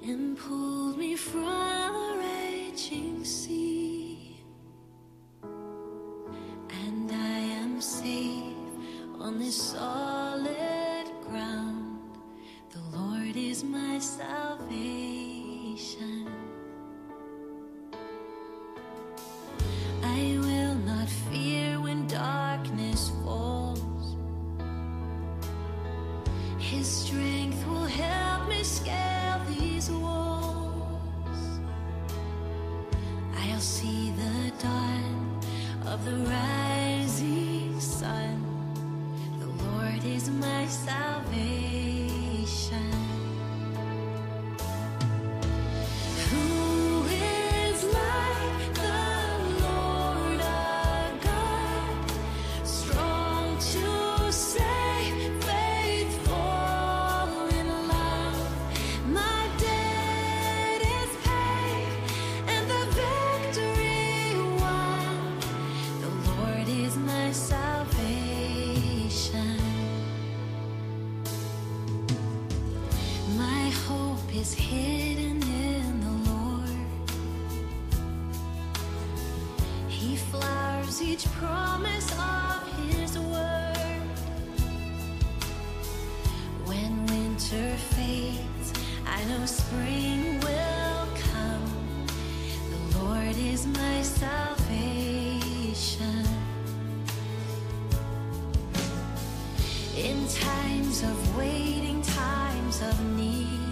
and pulled me from a raging sea. And I am safe on this solid ground. The Lord is my salvation. I will not fear when darkness falls. His strength will help me scale these walls. I'll see the dawn of the rising sun. The Lord is my salvation. Who is like the Lord our God, strong to save, faithful in love? My debt is paid and the victory won. The Lord is my salvation. My hope is hidden in the Lord. He flowers each promise of His word. When winter fades, I know spring will come. The Lord is my salvation. In times of waiting, times of need,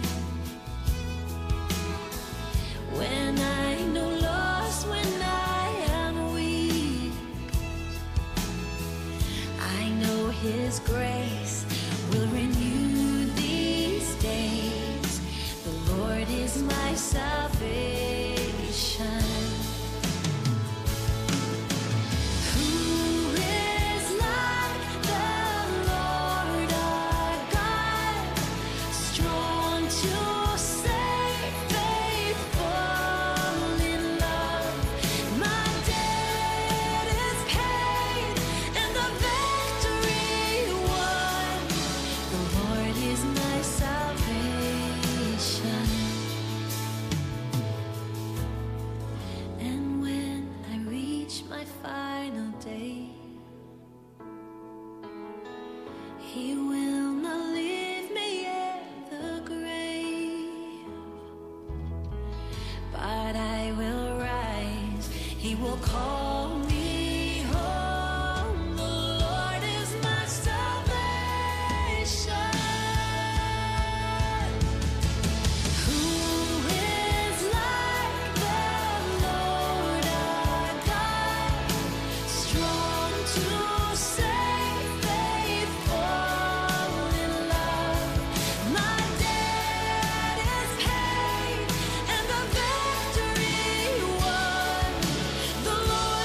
when I know lost, when I am weak, I know His grace will renew these days. The Lord is my salvation. Who is like the Lord our God, strong to save, faithful in love? My debt is paid and the victory won. The Lord is my salvation. And when I reach my final day, He will not leave me in the grave, but I will rise. He will call me home. The Lord is my salvation. Who is like the Lord our God, strong to save, faithful in love? My debt is paid and the victory won. The Lord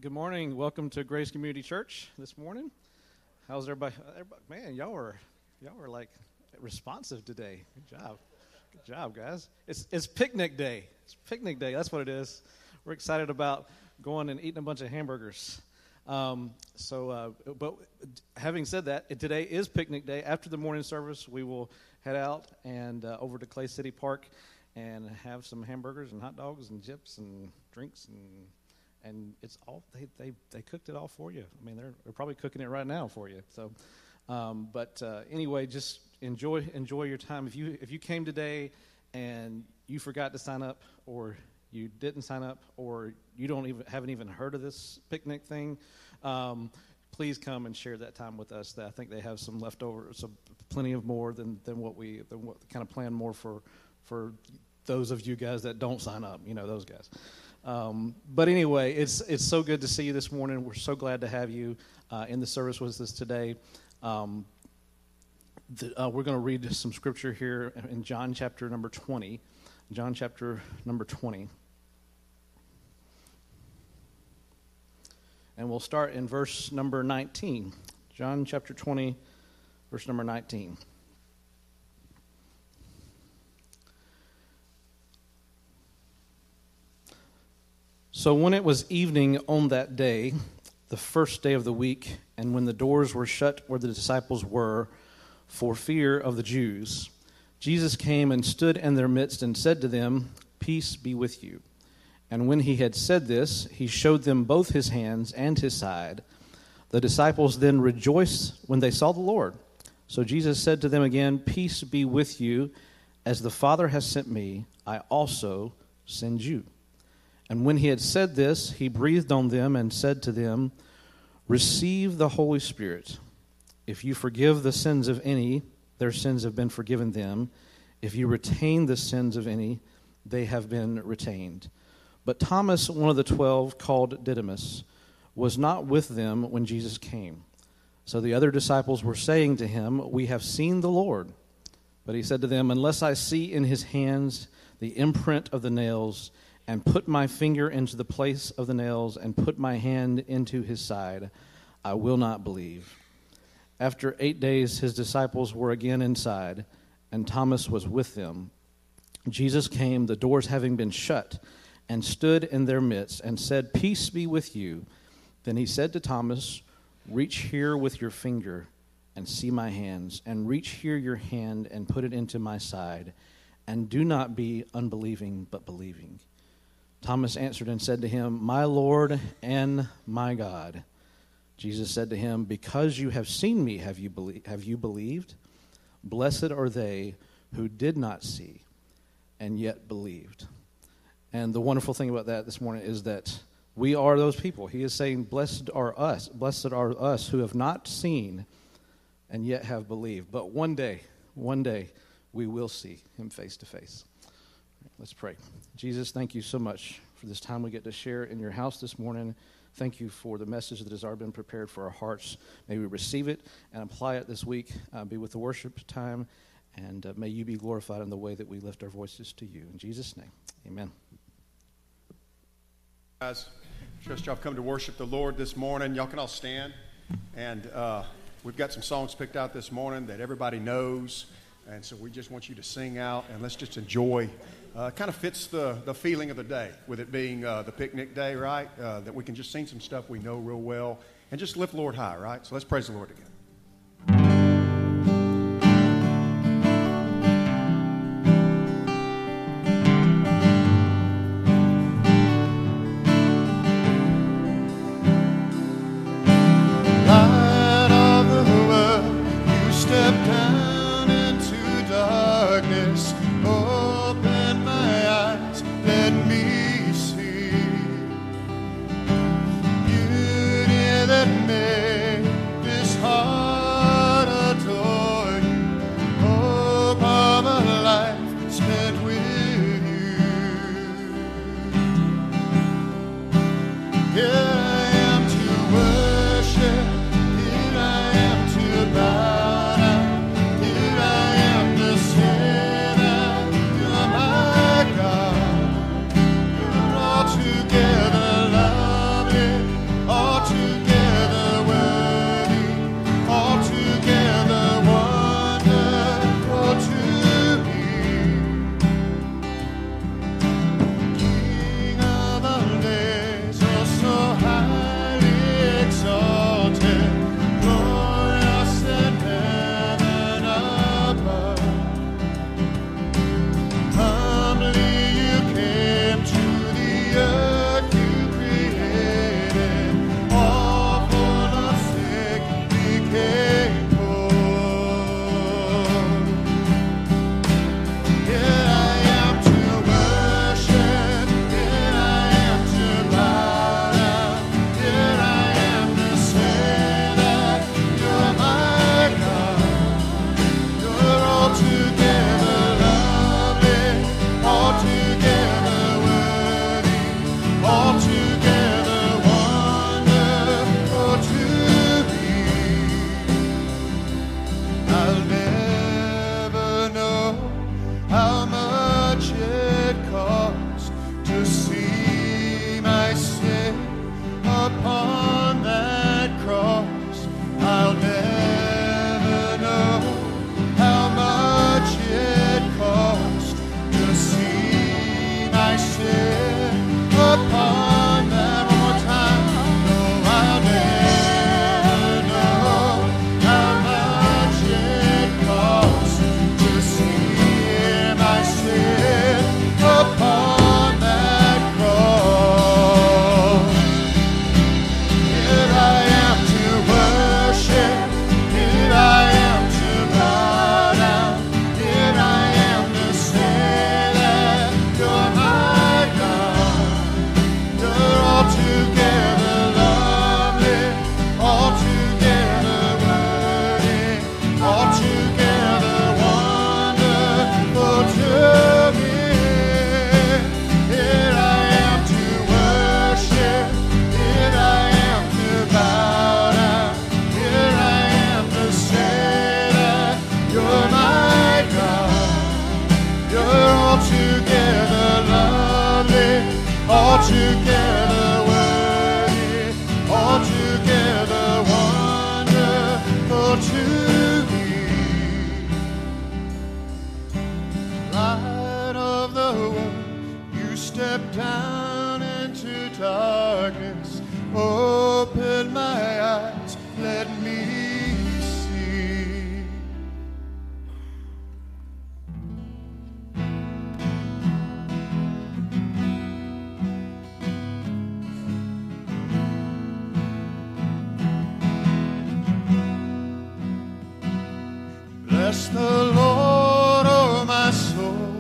Good morning. Welcome to Grace Community Church this morning. How's everybody? Man, y'all are like responsive today. Good job, guys. It's picnic day. It's picnic day. That's what it is. We're excited about going and eating a bunch of hamburgers. But having said that, today is picnic day. After the morning service, we will head out and over to Clay City Park and have some hamburgers and hot dogs and chips and drinks and it's all they cooked it all for you. I mean, they're probably cooking it right now for you. So, anyway, just enjoy your time. If you came today and you forgot to sign up, or you didn't sign up, or you haven't even heard of this picnic thing, please come and share that time with us. I think they have some leftover, plenty of more than what kind of plan more for those of you guys that don't sign up. You know, those guys. But anyway, it's so good to see you this morning. We're so glad to have you in the service with us today. We're going to read some scripture here in John chapter number 20. John chapter number 20. And we'll start in verse number 19. John chapter 20, verse number 19. So when it was evening on that day, the first day of the week, and when the doors were shut where the disciples were, for fear of the Jews, Jesus came and stood in their midst and said to them, "Peace be with you." And when he had said this, he showed them both his hands and his side. The disciples then rejoiced when they saw the Lord. So Jesus said to them again, "Peace be with you. As the Father has sent me, I also send you." And when he had said this, he breathed on them and said to them, "Receive the Holy Spirit. If you forgive the sins of any, their sins have been forgiven them. If you retain the sins of any, they have been retained." But Thomas, one of the 12, called Didymus, was not with them when Jesus came. So the other disciples were saying to him, "We have seen the Lord." But he said to them, "Unless I see in his hands the imprint of the nails, and put my finger into the place of the nails, and put my hand into his side, I will not believe." After 8 days, his disciples were again inside, and Thomas was with them. Jesus came, the doors having been shut, and stood in their midst, and said, "Peace be with you." Then he said to Thomas, "Reach here with your finger, and see my hands, and reach here your hand, and put it into my side, and do not be unbelieving, but believing." Thomas answered and said to him, "My Lord and my God." Jesus said to him, "Because you have seen me, have you believed? Blessed are they who did not see and yet believed." And the wonderful thing about that this morning is that we are those people. He is saying, blessed are us who have not seen and yet have believed. But one day, we will see him face to face. Let's pray. Jesus, thank you so much for this time we get to share in your house this morning. Thank you for the message that has already been prepared for our hearts. May we receive it and apply it this week. Be with the worship time, and may you be glorified in the way that we lift our voices to you. In Jesus' name, amen. Guys, trust y'all come to worship the Lord this morning. Y'all can all stand. And we've got some songs picked out this morning that everybody knows. And so we just want you to sing out, and let's just enjoy. Kind of fits the feeling of the day, with it being the picnic day, right? That we can just sing some stuff we know real well and just lift the Lord high, right? So let's praise the Lord together. Here I am to bow down. Here I am to say that Bless the Lord, oh my soul,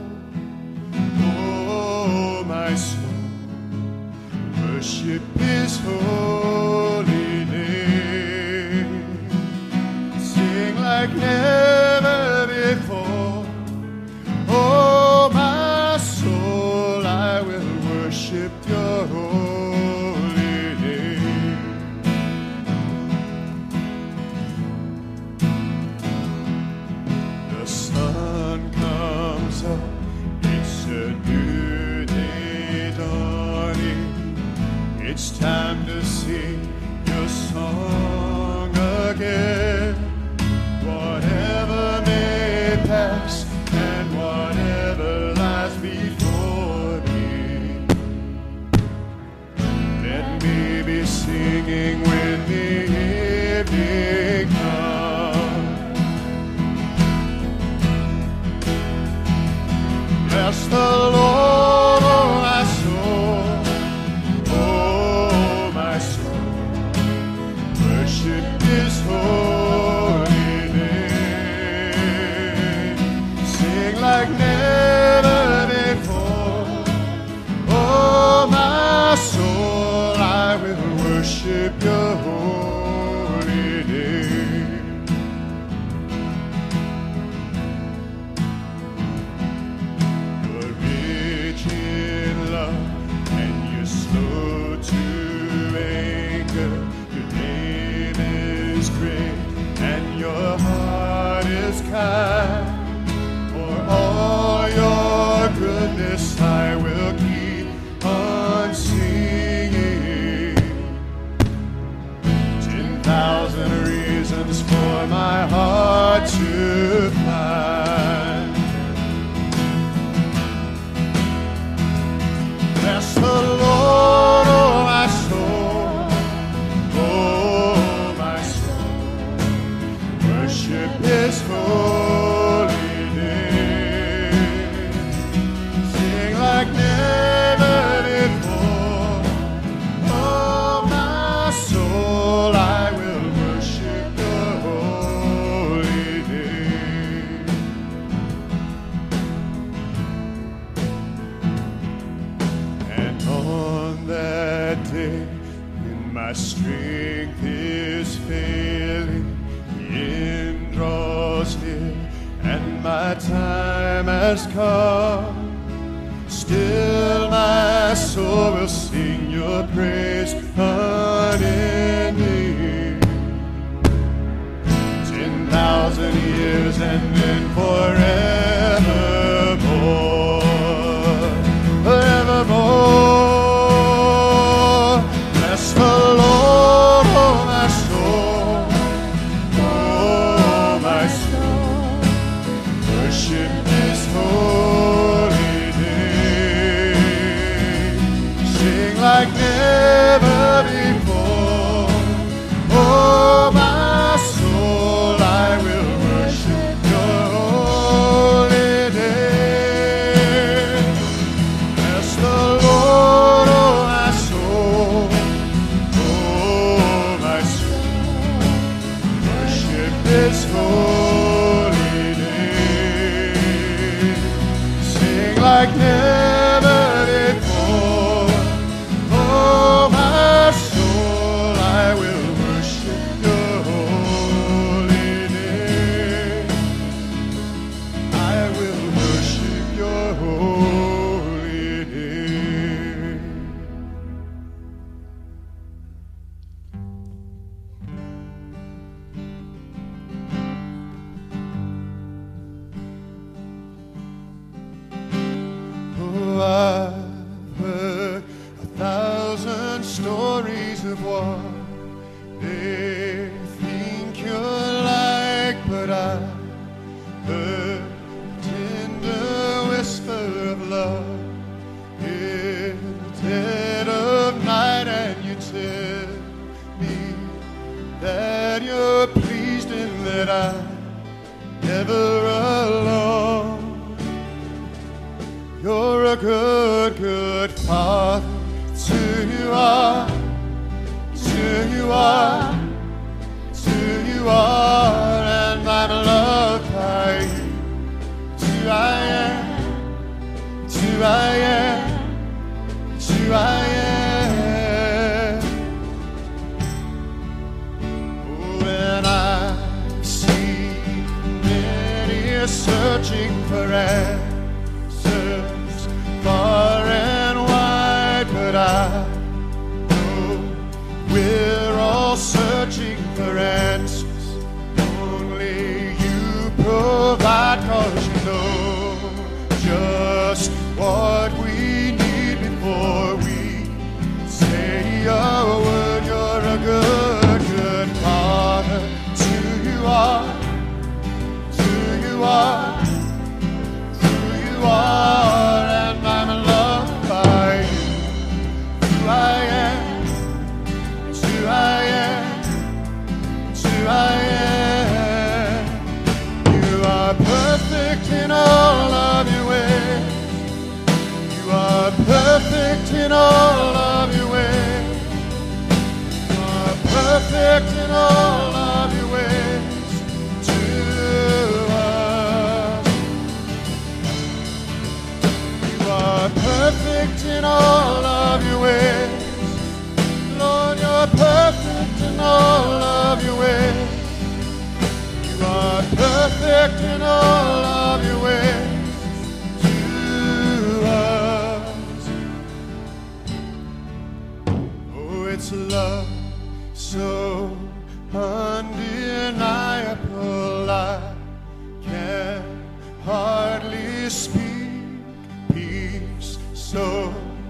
oh my soul, worship His holy name. Sing like never before, oh my soul, I will worship your holy name. The sun comes up, it's a new day dawning. It's time to sing your song again. Whatever may pass and whatever lies before me, let me be singing when the evening comes. Bless the Lord, oh my soul, oh my soul, worship His holy name. Sing like never before, oh my soul, I will worship your holy name. You're rich in love and you're slow to anger. Your name is great and your heart is kind. For all your goodness I will keep on singing. 10,000 reasons for my heart to find. Bless the Lord, oh my soul, oh my soul, worship His holy name. Sing like never before, oh my soul, I will worship your holy name. And on that day when my strength is failing, the end draws near and my time has come, still my soul will sing your praise unending. 10,000 years and then forevermore, forevermore. Bless the Lord, oh my soul, oh my soul, worship His holy name. Sing like never before, oh my soul, I will worship your holy name. Bless the Lord, oh my soul, oh my soul, worship His holy name. Sing like never before, oh my soul, I will worship your holy name. I will worship your holy name. Oh, I've heard 1,000 stories of what they think you're like, but I heard a tender whisper of love in the dead of night, and you tell me that you're pleased and that I'm never alone. You're a good, good Father. It's who you are. It's who you are. It's who you are. And I'm loved by who I am. It's who I am. When I see many searching for answers far and wide, but I know we're all searching for answers. Only you provide, 'cause you know just what we need before we say a word. You're a good, good Father. It's who you are. It's who you are. It's who you are. And I'm loved by you. It's who I am. It's who I am. It's who I am. You are perfect in all of your ways. You are perfect in all of your ways. You are perfect in all of your ways to us. You are perfect in all of your ways. Lord, you're perfect in all of your ways. You are perfect in all of your ways to us. Oh, it's love so undeniable, I can hardly speak. Peace so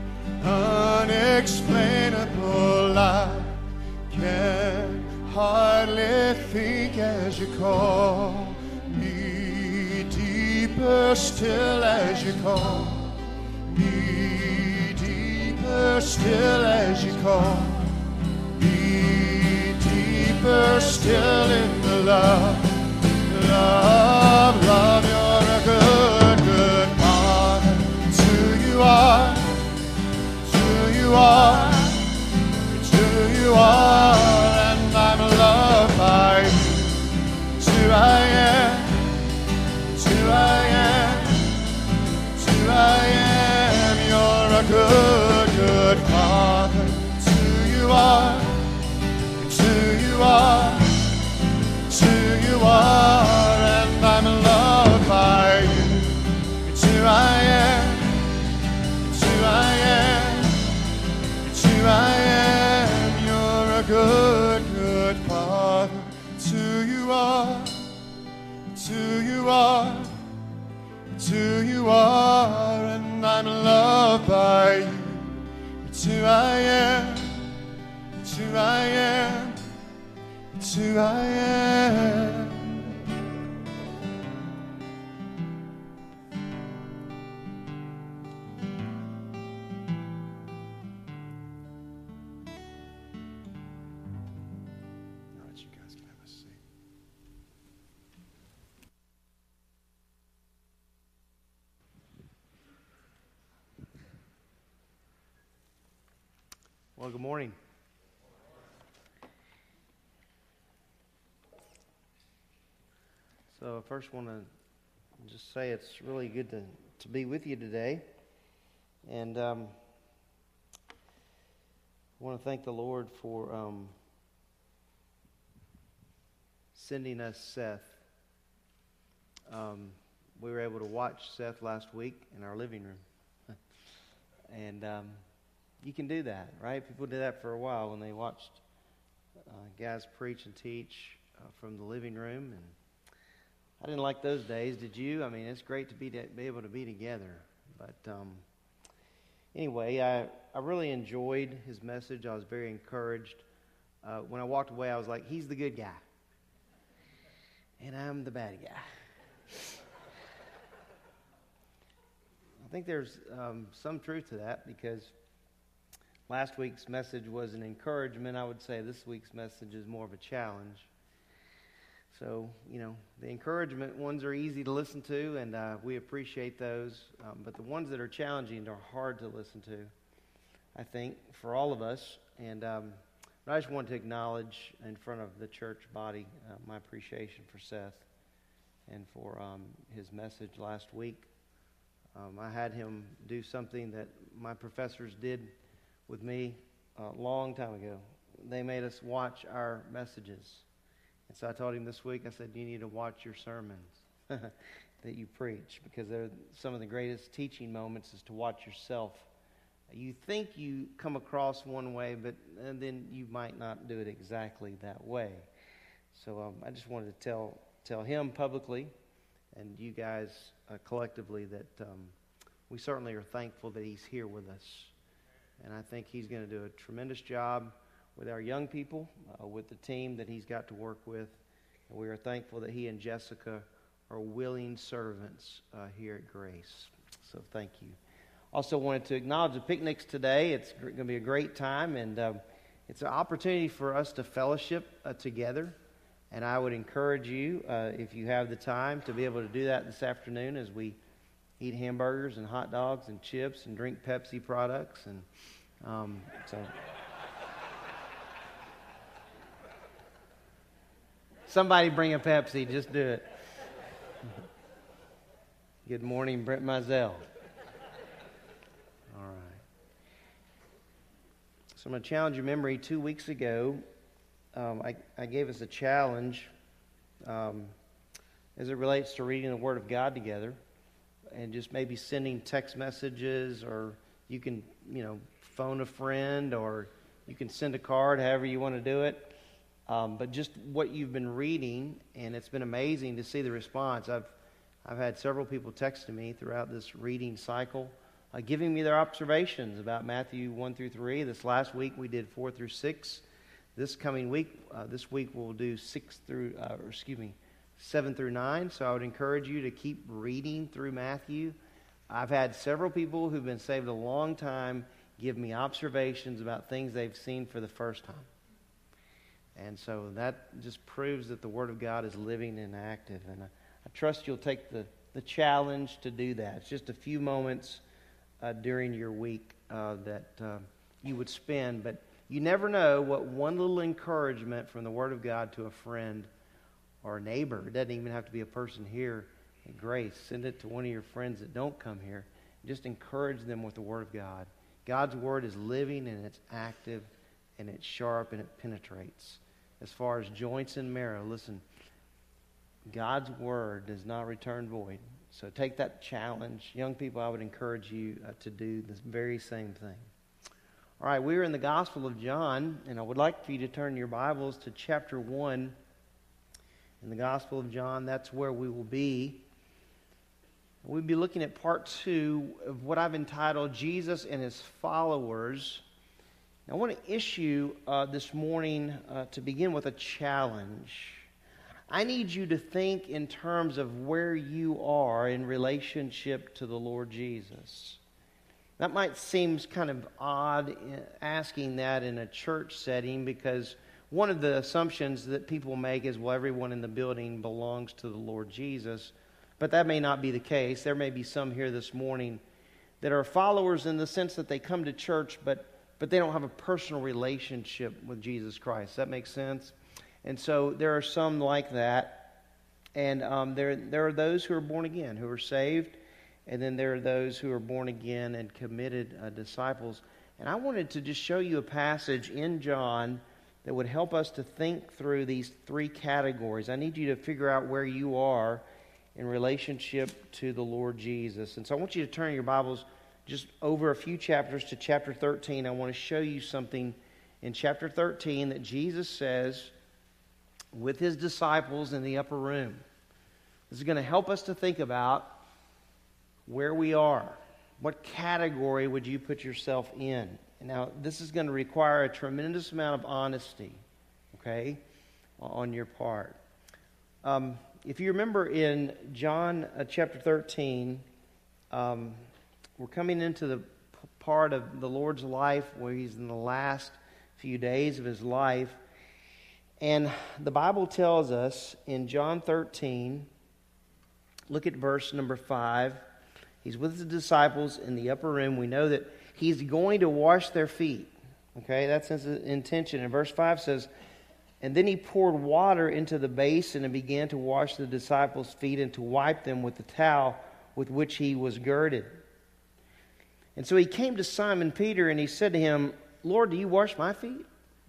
unexplainable, I can hardly think as you call me deeper still, as you call me deeper still, as you call me deeper still in the love, love, love. You're a good, good Father. It's who you are. It's who you are. It's who you are. And I'm loved by you. It's who I am. It's who I am. It's who I am. You're a good, good Father. It's who you are. It's who you are. It's who you are. And I'm loved by you. It's who I am. It's who I am. It's who I am. You're a good, good Father. It's who you are. It's who you are. It's who you are. And I'm loved by you. It's who I am. It's who I am. It's who I am. All right, you guys can have a seat. Well, good morning. So I first want to just say it's really good to be with you today. And I want to thank the Lord for sending us Seth. We were able to watch Seth last week in our living room. And you can do that, right? People did that for a while when they watched guys preach and teach from the living room. And I didn't like those days, did you? I mean, it's great to be able to be together. But anyway, I really enjoyed his message. I was very encouraged. When I walked away, I was like, he's the good guy. And I'm the bad guy. I think there's some truth to that, because last week's message was an encouragement. I would say this week's message is more of a challenge. So, the encouragement ones are easy to listen to, and we appreciate those. But the ones that are challenging are hard to listen to, I think, for all of us. And but I just want to acknowledge in front of the church body my appreciation for Seth and for his message last week. I had him do something that my professors did with me a long time ago. They made us watch our messages. And so I told him this week, I said, you need to watch your sermons that you preach, because they're some of the greatest teaching moments is to watch yourself. You think you come across one way, but then you might not do it exactly that way. So I just wanted to tell him publicly and you guys collectively that we certainly are thankful that he's here with us. And I think he's going to do a tremendous job with our young people, with the team that he's got to work with. And we are thankful that he and Jessica are willing servants here at Grace. So thank you. Also wanted to acknowledge the picnics today. It's going to be a great time, and it's an opportunity for us to fellowship together. And I would encourage you, if you have the time, to be able to do that this afternoon as we eat hamburgers and hot dogs and chips and drink Pepsi products. And so somebody bring a Pepsi. Just do it. Good morning, Brent Mizell. All right. So I'm going to challenge your memory. 2 weeks ago, I gave us a challenge as it relates to reading the Word of God together, and just maybe sending text messages, or you can, phone a friend, or you can send a card, however you want to do it. But just what you've been reading, and it's been amazing to see the response. I've had several people texting me throughout this reading cycle, giving me their observations about Matthew 1 through 3. This last week we did 4 through 6. This coming week, this week we'll do 7 through 9. So I would encourage you to keep reading through Matthew. I've had several people who've been saved a long time give me observations about things they've seen for the first time. And so that just proves that the Word of God is living and active. And I trust you'll take the challenge to do that. It's just a few moments during your week that you would spend. But you never know what one little encouragement from the Word of God to a friend or a neighbor. It doesn't even have to be a person here at Grace. Send it to one of your friends that don't come here. Just encourage them with the Word of God. God's Word is living, and it's active, and it's sharp, and it penetrates. As far as joints and marrow, listen, God's Word does not return void. So take that challenge. Young people, I would encourage you to do this very same thing. All right, we're in the Gospel of John, and I would like for you to turn your Bibles to chapter 1 in the Gospel of John. That's where we will be. We'll be looking at part 2 of what I've entitled Jesus and His Followers. I want to issue this morning to begin with a challenge. I need you to think in terms of where you are in relationship to the Lord Jesus. That might seem kind of odd asking that in a church setting, because one of the assumptions that people make is, well, everyone in the building belongs to the Lord Jesus. But that may not be the case. There may be some here this morning that are followers in the sense that they come to church, but they don't have a personal relationship with Jesus Christ. That makes sense? And so there are some like that. And there are those who are born again, who are saved. And then there are those who are born again and committed disciples. And I wanted to just show you a passage in John that would help us to think through these 3 categories. I need you to figure out where you are in relationship to the Lord Jesus. And so I want you to turn your Bibles just over a few chapters to chapter 13. I want to show you something in chapter 13 that Jesus says with His disciples in the upper room. This is going to help us to think about where we are. What category would you put yourself in? Now, this is going to require a tremendous amount of honesty, okay, on your part. If you remember in John chapter 13, we're coming into the part of the Lord's life where He's in the last few days of His life. And the Bible tells us in John 13, look at verse number 5. He's with the disciples in the upper room. We know that He's going to wash their feet. Okay, that's His intention. And verse 5 says, and then He poured water into the basin and began to wash the disciples' feet and to wipe them with the towel with which he was girded. And so he came to Simon Peter and he said to him, Lord, do you wash my feet?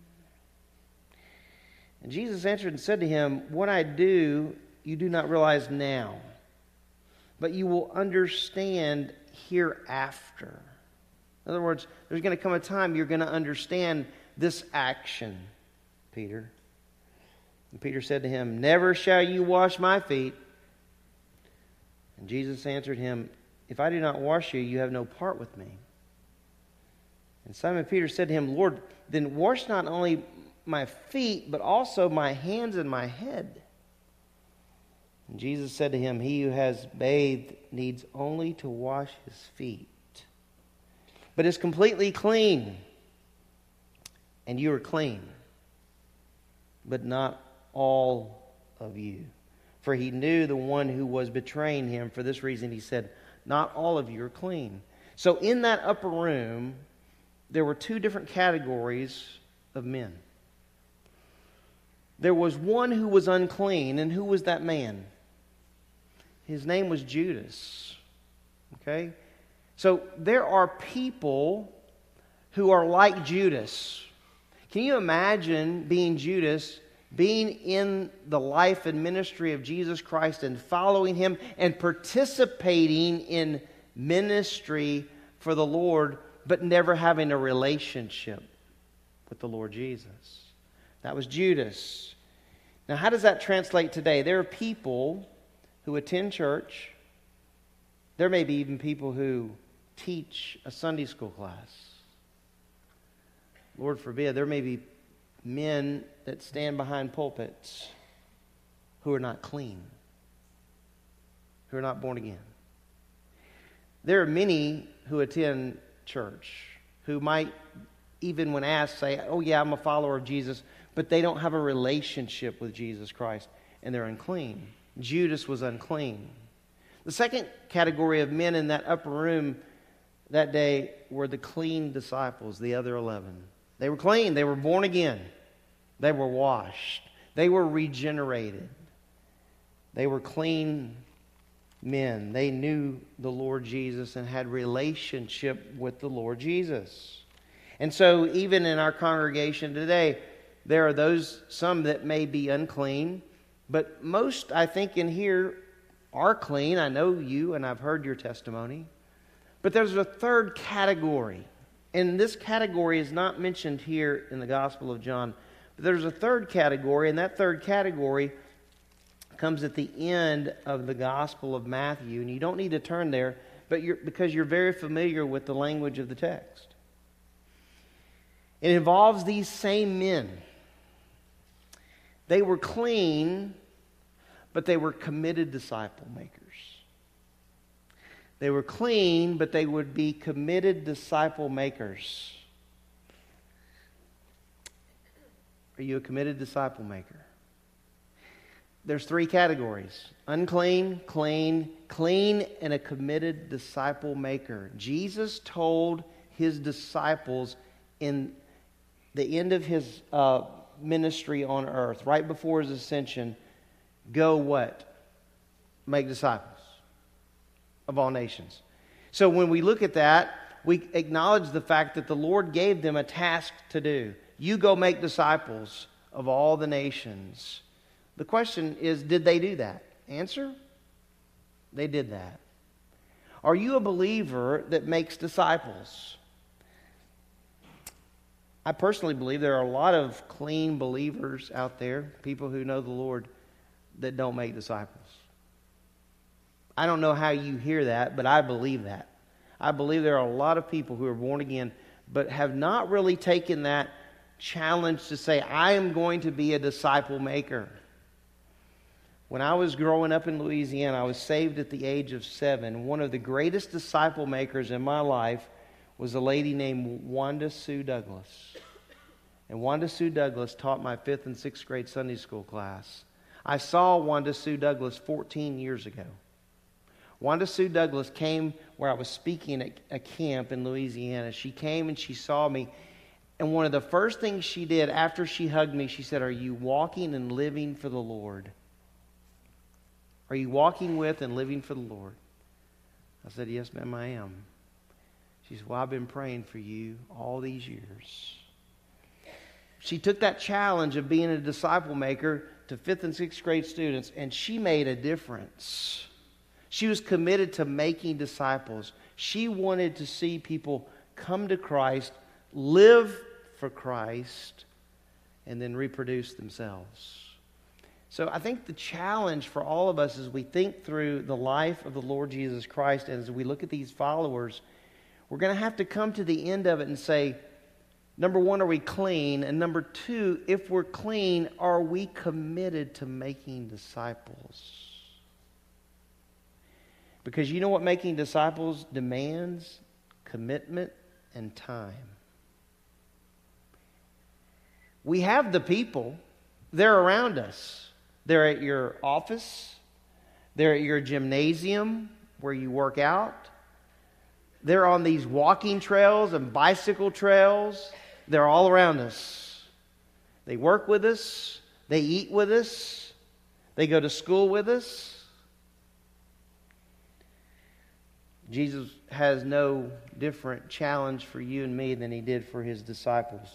And Jesus answered and said to him, what I do, you do not realize now, but you will understand hereafter. In other words, there's going to come a time you're going to understand this action, Peter. And Peter said to him, never shall you wash my feet. And Jesus answered him, if I do not wash you, you have no part with me. And Simon Peter said to him, Lord, then wash not only my feet, but also my hands and my head. And Jesus said to him, he who has bathed needs only to wash his feet, but is completely clean. And you are clean, but not all of you. For he knew the one who was betraying him. For this reason he said, not all of you are clean. So in that upper room, there were two different categories of men. There was one who was unclean, and who was that man? His name was Judas. Okay? So there are people who are like Judas. Can you imagine being Judas, being in the life and ministry of Jesus Christ and following Him and participating in ministry for the Lord, but never having a relationship with the Lord Jesus? That was Judas. Now, how does that translate today? There are people who attend church. There may be even people who teach a Sunday school class. Lord forbid, there may be men that stand behind pulpits who are not clean, who are not born again. There are many who attend church who might, even when asked, say, oh yeah, I'm a follower of Jesus, but they don't have a relationship with Jesus Christ, and they're unclean. Judas was unclean. The second category of men in that upper room that day were the clean disciples, the other 11. They were clean. They were born again. They were washed. They were regenerated. They were clean men. They knew the Lord Jesus and had relationship with the Lord Jesus. And so even in our congregation today, there are some that may be unclean, but most, I think, in here are clean. I know you, and I've heard your testimony. But there's a third category. And this category is not mentioned here in the Gospel of John. But there's a third category, and that third category comes at the end of the Gospel of Matthew. And you don't need to turn there, but because you're very familiar with the language of the text. It involves these same men. They were clean, but they were committed disciple makers. They were clean, but they would be committed disciple makers. Are you a committed disciple maker? There's three categories: unclean, clean, clean, and a committed disciple maker. Jesus told His disciples in the end of His ministry on earth, right before His ascension, go what? Make disciples of all nations. So when we look at that, we acknowledge the fact that the Lord gave them a task to do. You go make disciples of all the nations. The question is, did they do that? Answer, they did that. Are you a believer that makes disciples? I personally believe there are a lot of clean believers out there, people who know the Lord, that don't make disciples. I don't know how you hear that, but I believe that. I believe there are a lot of people who are born again, but have not really taken that challenge to say, I am going to be a disciple maker. When I was growing up in Louisiana, I was saved at the age of 7. One of the greatest disciple makers in my life was a lady named Wanda Sue Douglas. And Wanda Sue Douglas taught my 5th and 6th grade Sunday school class. I saw Wanda Sue Douglas 14 years ago. Wanda Sue Douglas came where I was speaking at a camp in Louisiana. She came and she saw me. And one of the first things she did after she hugged me, she said, are you walking and living for the Lord? Are you walking with and living for the Lord? I said, yes, ma'am, I am. She said, well, I've been praying for you all these years. She took that challenge of being a disciple maker to 5th and 6th grade students, and she made a difference. She was committed to making disciples. She wanted to see people come to Christ, live for Christ, and then reproduce themselves. So I think the challenge for all of us as we think through the life of the Lord Jesus Christ, and as we look at these followers, we're going to have to come to the end of it and say, number one, are we clean? And number two, if we're clean, are we committed to making disciples? Because you know what making disciples demands? Commitment and time. We have the people. They're around us. They're at your office. They're at your gymnasium where you work out. They're on these walking trails and bicycle trails. They're all around us. They work with us. They eat with us. They go to school with us. Jesus has no different challenge for you and me than he did for his disciples.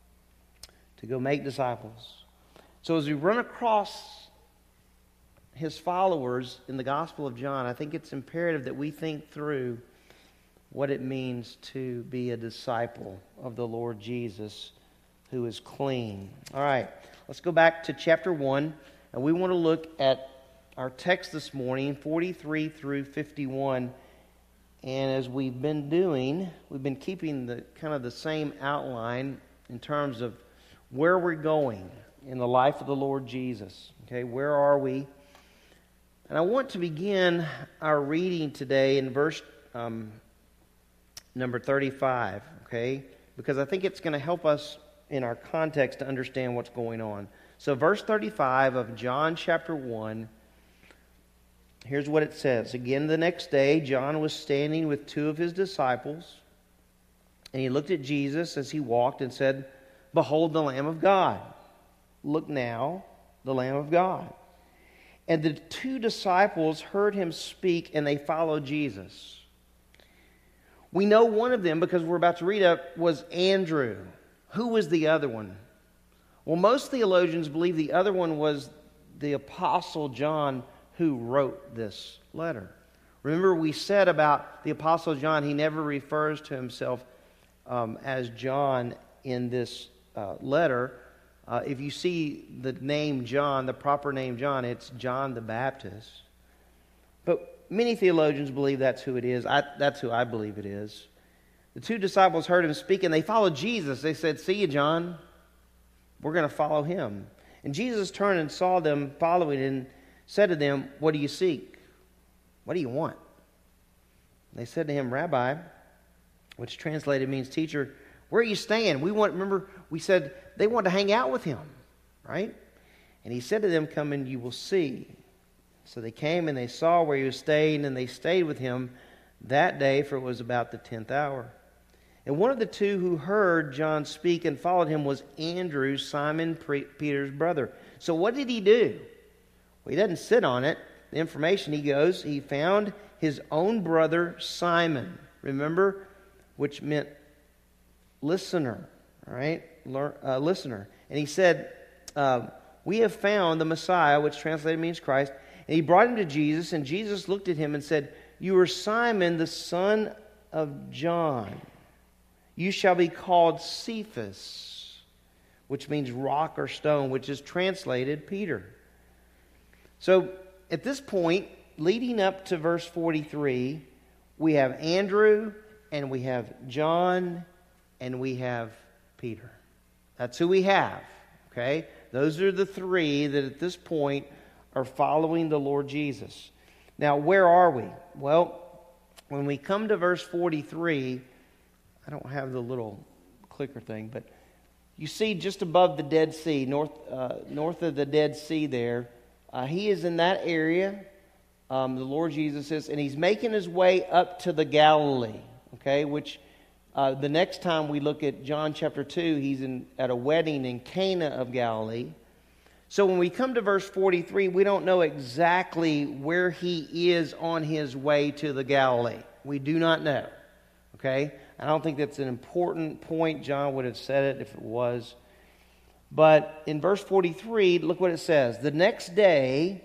To go make disciples. So as we run across his followers in the Gospel of John, I think it's imperative that we think through what it means to be a disciple of the Lord Jesus who is clean. All right, let's go back to chapter 1, and we want to look at our text this morning, 43 through 51. And as we've been doing, we've been keeping the kind of the same outline in terms of where we're going in the life of the Lord Jesus. Okay, where are we? And I want to begin our reading today in verse number 35, okay? Because I think it's going to help us in our context to understand what's going on. So verse 35 of John chapter 1, here's what it says. Again, the next day, John was standing with two of his disciples, and he looked at Jesus as he walked and said, "Behold the Lamb of God. Look now, the Lamb of God." And the two disciples heard him speak, and they followed Jesus. We know one of them, because we're about to read up, was Andrew. Who was the other one? Well, most theologians believe the other one was the Apostle John, who wrote this letter. Remember, we said about the Apostle John, he never refers to himself as John in this letter. If you see the name John, the proper name John, it's John the Baptist. But many theologians believe that's who it is. That's who I believe it is. The two disciples heard him speak, and they followed Jesus. They said, "See you, John. We're going to follow him." And Jesus turned and saw them following and said to them, "What do you seek? What do you want?" They said to him, "Rabbi," which translated means teacher, "where are you staying?" Remember, we said they wanted to hang out with him, right? And he said to them, "Come and you will see." So they came and they saw where he was staying, and they stayed with him that day, for it was about the 10th hour. And one of the two who heard John speak and followed him was Andrew, Simon Peter's brother. So what did he do? Well, he doesn't sit on it. The information he found his own brother Simon, remember, which meant listener, all right? Listener. And he said, "We have found the Messiah," which translated means Christ. And he brought him to Jesus, and Jesus looked at him and said, "You are Simon, the son of John. You shall be called Cephas," which means rock or stone, which is translated Peter. So at this point, leading up to verse 43, we have Andrew, and we have John, and we have Peter. That's who we have, okay? Those are the three that at this point are following the Lord Jesus. Now, where are we? Well, when we come to verse 43, I don't have the little clicker thing, but you see just above the Dead Sea, north of the Dead Sea there, he is in that area, the Lord Jesus is, and he's making his way up to the Galilee, okay, which the next time we look at John chapter 2, he's at a wedding in Cana of Galilee. So when we come to verse 43, we don't know exactly where he is on his way to the Galilee. We do not know. Okay? I don't think that's an important point. John would have said it if it was. But in verse 43, look what it says. The next day,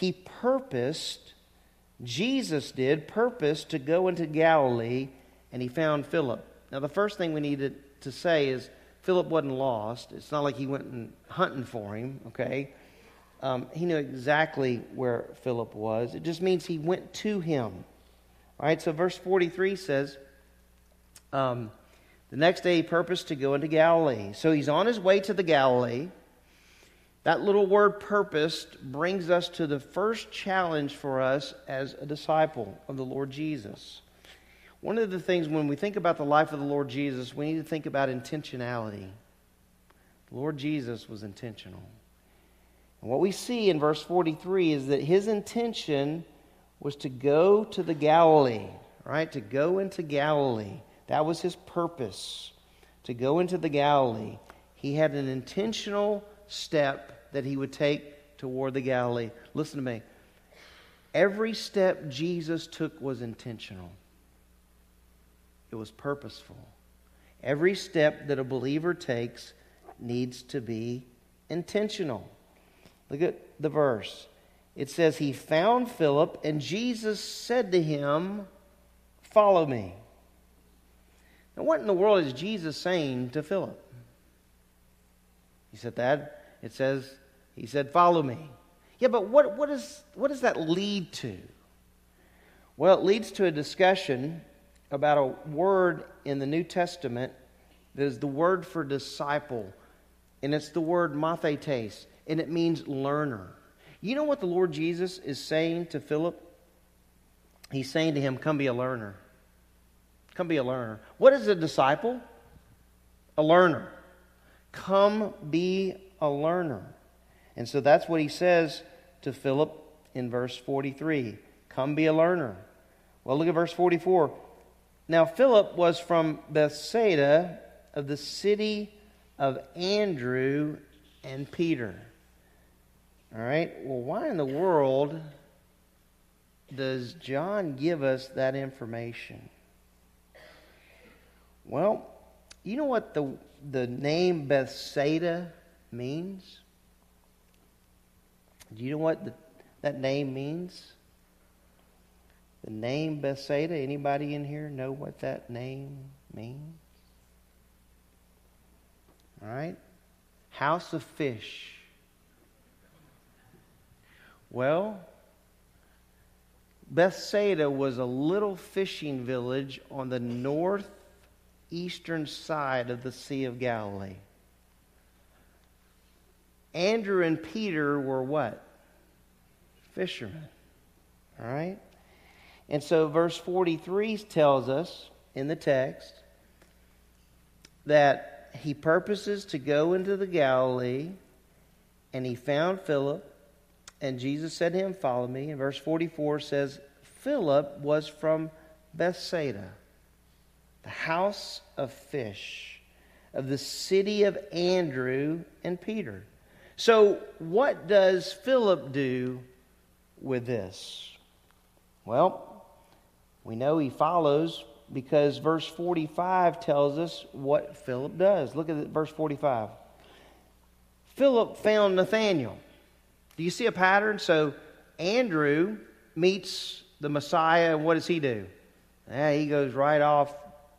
Jesus did purpose to go into Galilee, and he found Philip. Now, the first thing we needed to say is Philip wasn't lost. It's not like he went and hunting for him, okay? He knew exactly where Philip was. It just means he went to him. All right, so verse 43 says, the next day he purposed to go into Galilee. So he's on his way to the Galilee. That little word purposed brings us to the first challenge for us as a disciple of the Lord Jesus. One of the things when we think about the life of the Lord Jesus, we need to think about intentionality. The Lord Jesus was intentional. And what we see in verse 43 is that his intention was to go to the Galilee, right? To go into Galilee. That was his purpose, to go into the Galilee. He had an intentional step that he would take toward the Galilee. Listen to me. Every step Jesus took was intentional. It was purposeful. Every step that a believer takes needs to be intentional. Look at the verse. It says, he found Philip, and Jesus said to him, follow me. Now, what in the world is Jesus saying to Philip? He said that. It says, he said, follow me. Yeah, but what does that lead to? Well, it leads to a discussion about a word in the New Testament that is the word for disciple. And it's the word mathetes. And it means learner. You know what the Lord Jesus is saying to Philip? He's saying to him, come be a learner. Come be a learner. What is a disciple? A learner. Come be a learner. And so that's what he says to Philip in verse 43. Come be a learner. Well, look at verse 44. Now Philip was from Bethsaida of the city of Andrew and Peter. All right. Well, why in the world does John give us that information? Well, you know what the name Bethsaida means? Do you know what that name means? The name Bethsaida, anybody in here know what that name means? All right. House of fish. Well, Bethsaida was a little fishing village on the northeastern side of the Sea of Galilee. Andrew and Peter were what? Fishermen. All right? And so verse 43 tells us in the text that he purposes to go into the Galilee, and he found Philip, and Jesus said to him, follow me. And verse 44 says, Philip was from Bethsaida, the house of fish, of the city of Andrew and Peter. So what does Philip do with this? Well, we know he follows because verse 45 tells us what Philip does. Look at verse 45. Philip found Nathanael. Do you see a pattern? So Andrew meets the Messiah, and what does he do? He goes right off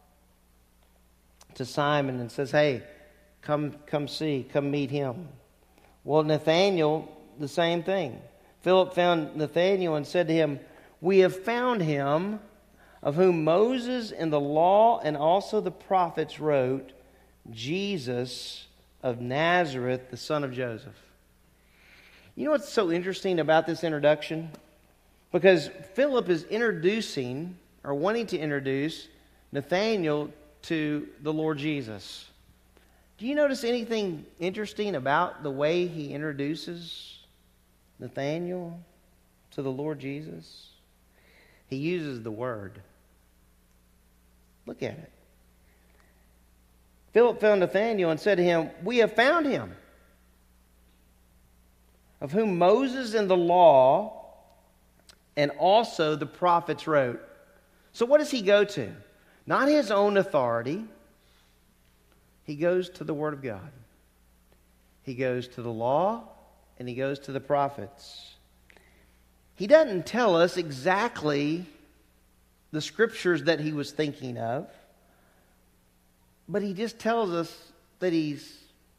to Simon and says, hey, come meet him. Well, Nathanael, the same thing. Philip found Nathanael and said to him, we have found him of whom Moses in the law and also the prophets wrote, Jesus of Nazareth, the son of Joseph. You know what's so interesting about this introduction? Because Philip is introducing, or wanting to introduce, Nathanael to the Lord Jesus. Do you notice anything interesting about the way he introduces Nathanael to the Lord Jesus? He uses the word. Look at it. Philip found Nathanael and said to him, we have found him. of whom Moses and the law and also the prophets wrote. So what does he go to? Not his own authority. He goes to the Word of God. He goes to the law and he goes to the prophets. He doesn't tell us exactly the scriptures that he was thinking of, but he just tells us that he's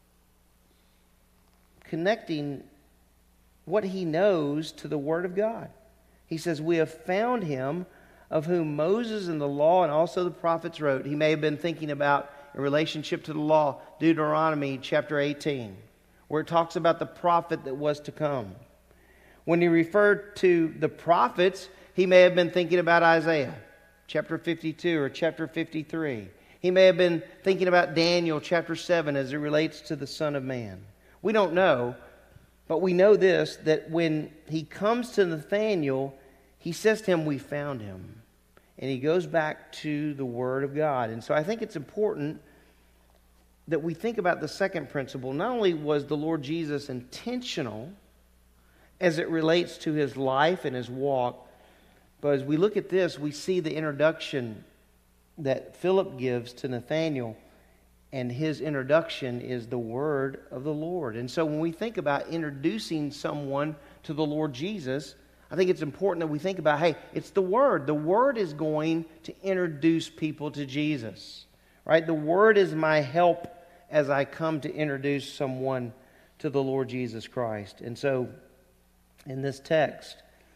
connecting what he knows to the Word of God. He says, we have found him of whom Moses and the law and also the prophets wrote. He may have been thinking about, in relationship to the law, Deuteronomy chapter 18, where it talks about the prophet that was to come. When he referred to the prophets, he may have been thinking about Isaiah chapter 52 or chapter 53. He may have been thinking about Daniel chapter 7 as it relates to the Son of Man. We don't know, but we know this, that when he comes to Nathanael, he says to him, we found him. And he goes back to the Word of God. And so I think it's important that we think about the second principle. Not only was the Lord Jesus intentional as it relates to his life and his walk, but as we look at this, we see the introduction that Philip gives to Nathanael, and his introduction is the word of the Lord. And so when we think about introducing someone to the Lord Jesus, I think it's important that we think about, hey, it's the Word. The Word is going to introduce people to Jesus, right? The Word is my help as I come to introduce someone to the Lord Jesus Christ. And so in this text,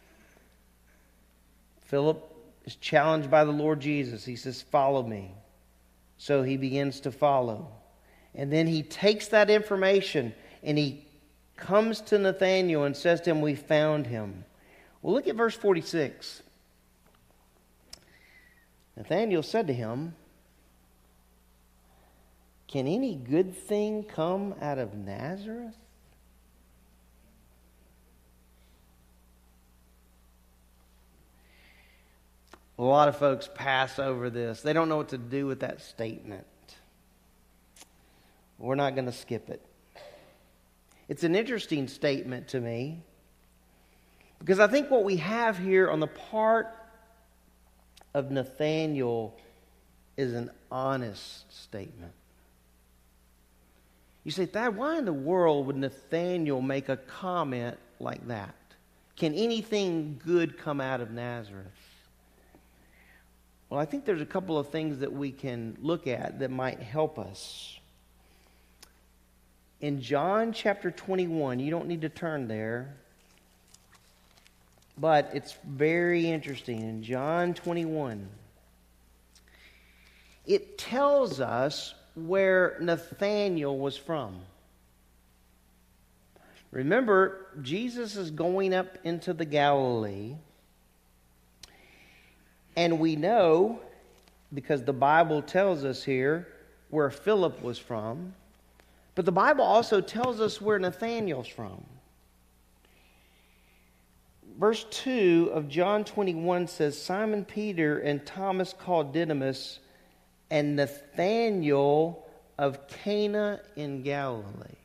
Philip is challenged by the Lord Jesus. He says, follow me. So he begins to follow. And then he takes that information and he comes to Nathanael and says to him, we found him. Well, look at verse 46. Nathanael said to him, can any good thing come out of Nazareth? A lot of folks pass over this. They don't know what to do with that statement. We're not going to skip it. It's an interesting statement to me, because I think what we have here on the part of Nathanael is an honest statement. You say, Thad, why in the world would Nathanael make a comment like that? Can anything good come out of Nazareth? Well, I think there's a couple of things that we can look at that might help us. In John chapter 21, you don't need to turn there, but it's very interesting. In John 21, it tells us where Nathanael was from. Remember, Jesus is going up into the Galilee. And we know, because the Bible tells us here, where Philip was from. But the Bible also tells us where Nathanael's from. Verse 2 of John 21 says, Simon Peter and Thomas called Didymus and Nathanael of Cana in Galilee.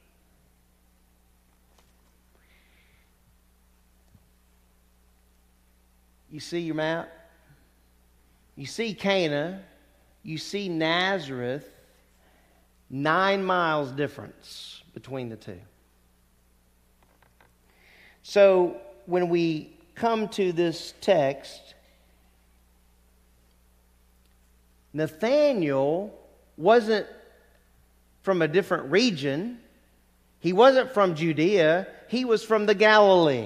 You see your map? You see Cana, you see Nazareth, 9 miles difference between the two. So when we come to this text, Nathanael wasn't from a different region. He wasn't from Judea. He was from the Galilee.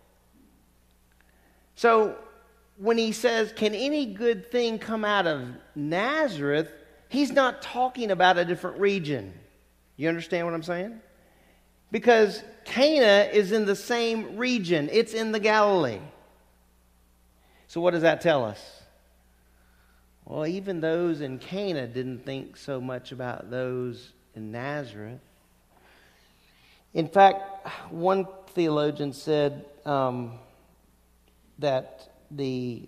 So when he says, can any good thing come out of Nazareth, he's not talking about a different region. You understand what I'm saying? Because Cana is in the same region. It's in the Galilee. So what does that tell us? Well, even those in Cana didn't think so much about those in Nazareth. In fact, one theologian said that the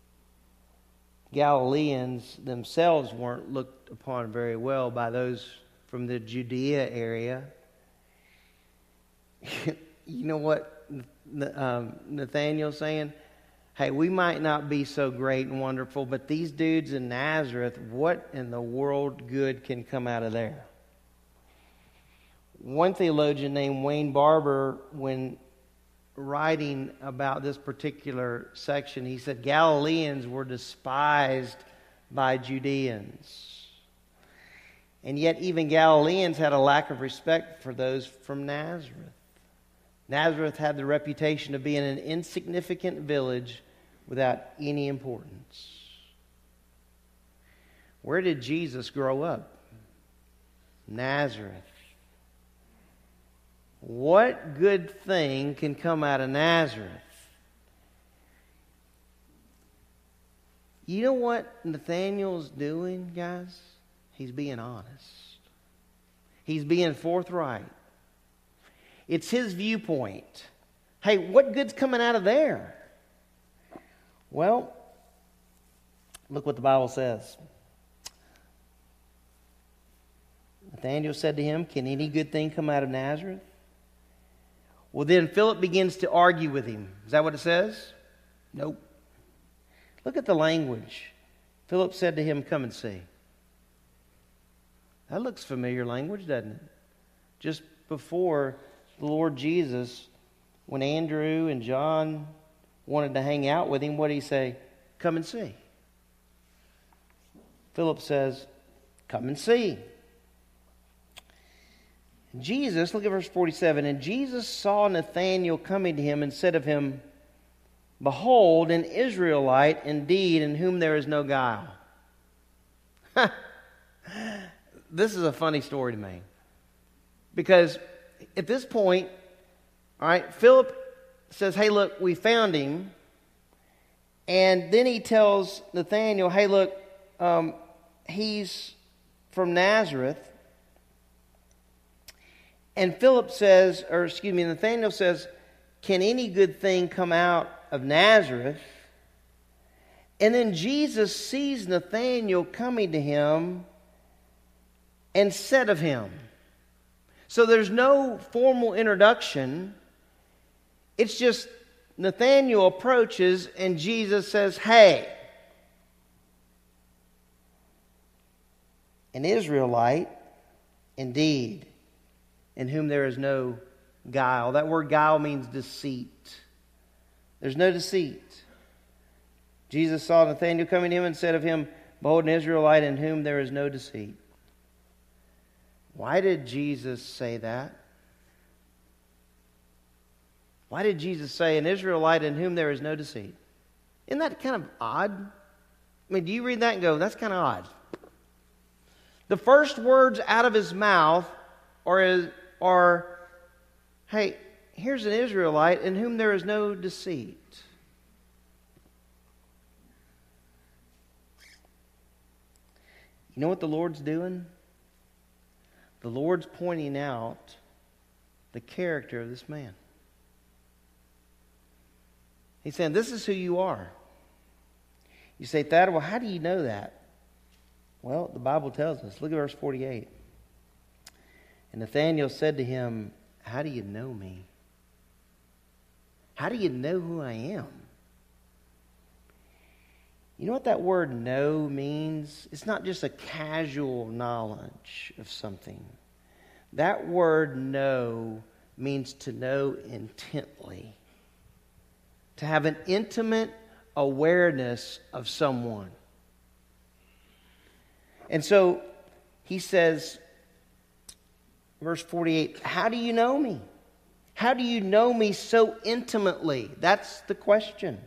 Galileans themselves weren't looked upon very well by those from the Judea area. you know what Nathaniel's saying? Hey, we might not be so great and wonderful, but these dudes in Nazareth, what in the world good can come out of there? One theologian named Wayne Barber, when writing about this particular section, he said Galileans were despised by Judeans. And yet even Galileans had a lack of respect for those from Nazareth. Nazareth had the reputation of being an insignificant village without any importance. Where did Jesus grow up? Nazareth. What good thing can come out of Nazareth? You know what Nathaniel's doing, guys? He's being honest. He's being forthright. It's his viewpoint. Hey, what good's coming out of there? Well, look what the Bible says. Nathanael said to him, "Can any good thing come out of Nazareth?" Well, then Philip begins to argue with him. Is that what it says? Nope. Look at the language. Philip said to him, "Come and see." That looks familiar language, doesn't it? Just before the Lord Jesus, when Andrew and John wanted to hang out with him, what did he say? Come and see. Philip says, come and see. Jesus, look at verse 47. And Jesus saw Nathanael coming to him and said of him, "Behold, an Israelite indeed, in whom there is no guile." This is a funny story to me. Because at this point, all right, Philip says, "Hey, look, we found him." And then he tells Nathanael, "Hey, look, he's from Nazareth." And Nathanael says, "Can any good thing come out of Nazareth?" And then Jesus sees Nathanael coming to him and said of him. So there's no formal introduction. It's just Nathanael approaches and Jesus says, "Hey, an Israelite indeed, in whom there is no guile." That word guile means deceit. There's no deceit. Jesus saw Nathanael coming to him and said of him, "Behold, an Israelite in whom there is no deceit." Why did Jesus say that? Why did Jesus say, "An Israelite in whom there is no deceit"? Isn't that kind of odd? I mean, do you read that and go, that's kind of odd? The first words out of his mouth are, "Hey, here's an Israelite in whom there is no deceit." You know what the Lord's doing? The Lord's pointing out the character of this man. He's saying, this is who you are. You say, "Thad, well, how do you know that?" Well, the Bible tells us. Look at verse 48. And Nathanael said to him, "How do you know me? How do you know who I am?" You know what that word "know" means? It's not just a casual knowledge of something. That word "know" means to know intently. To have an intimate awareness of someone. And so he says, verse 48, "How do you know me? How do you know me so intimately?" That's the question.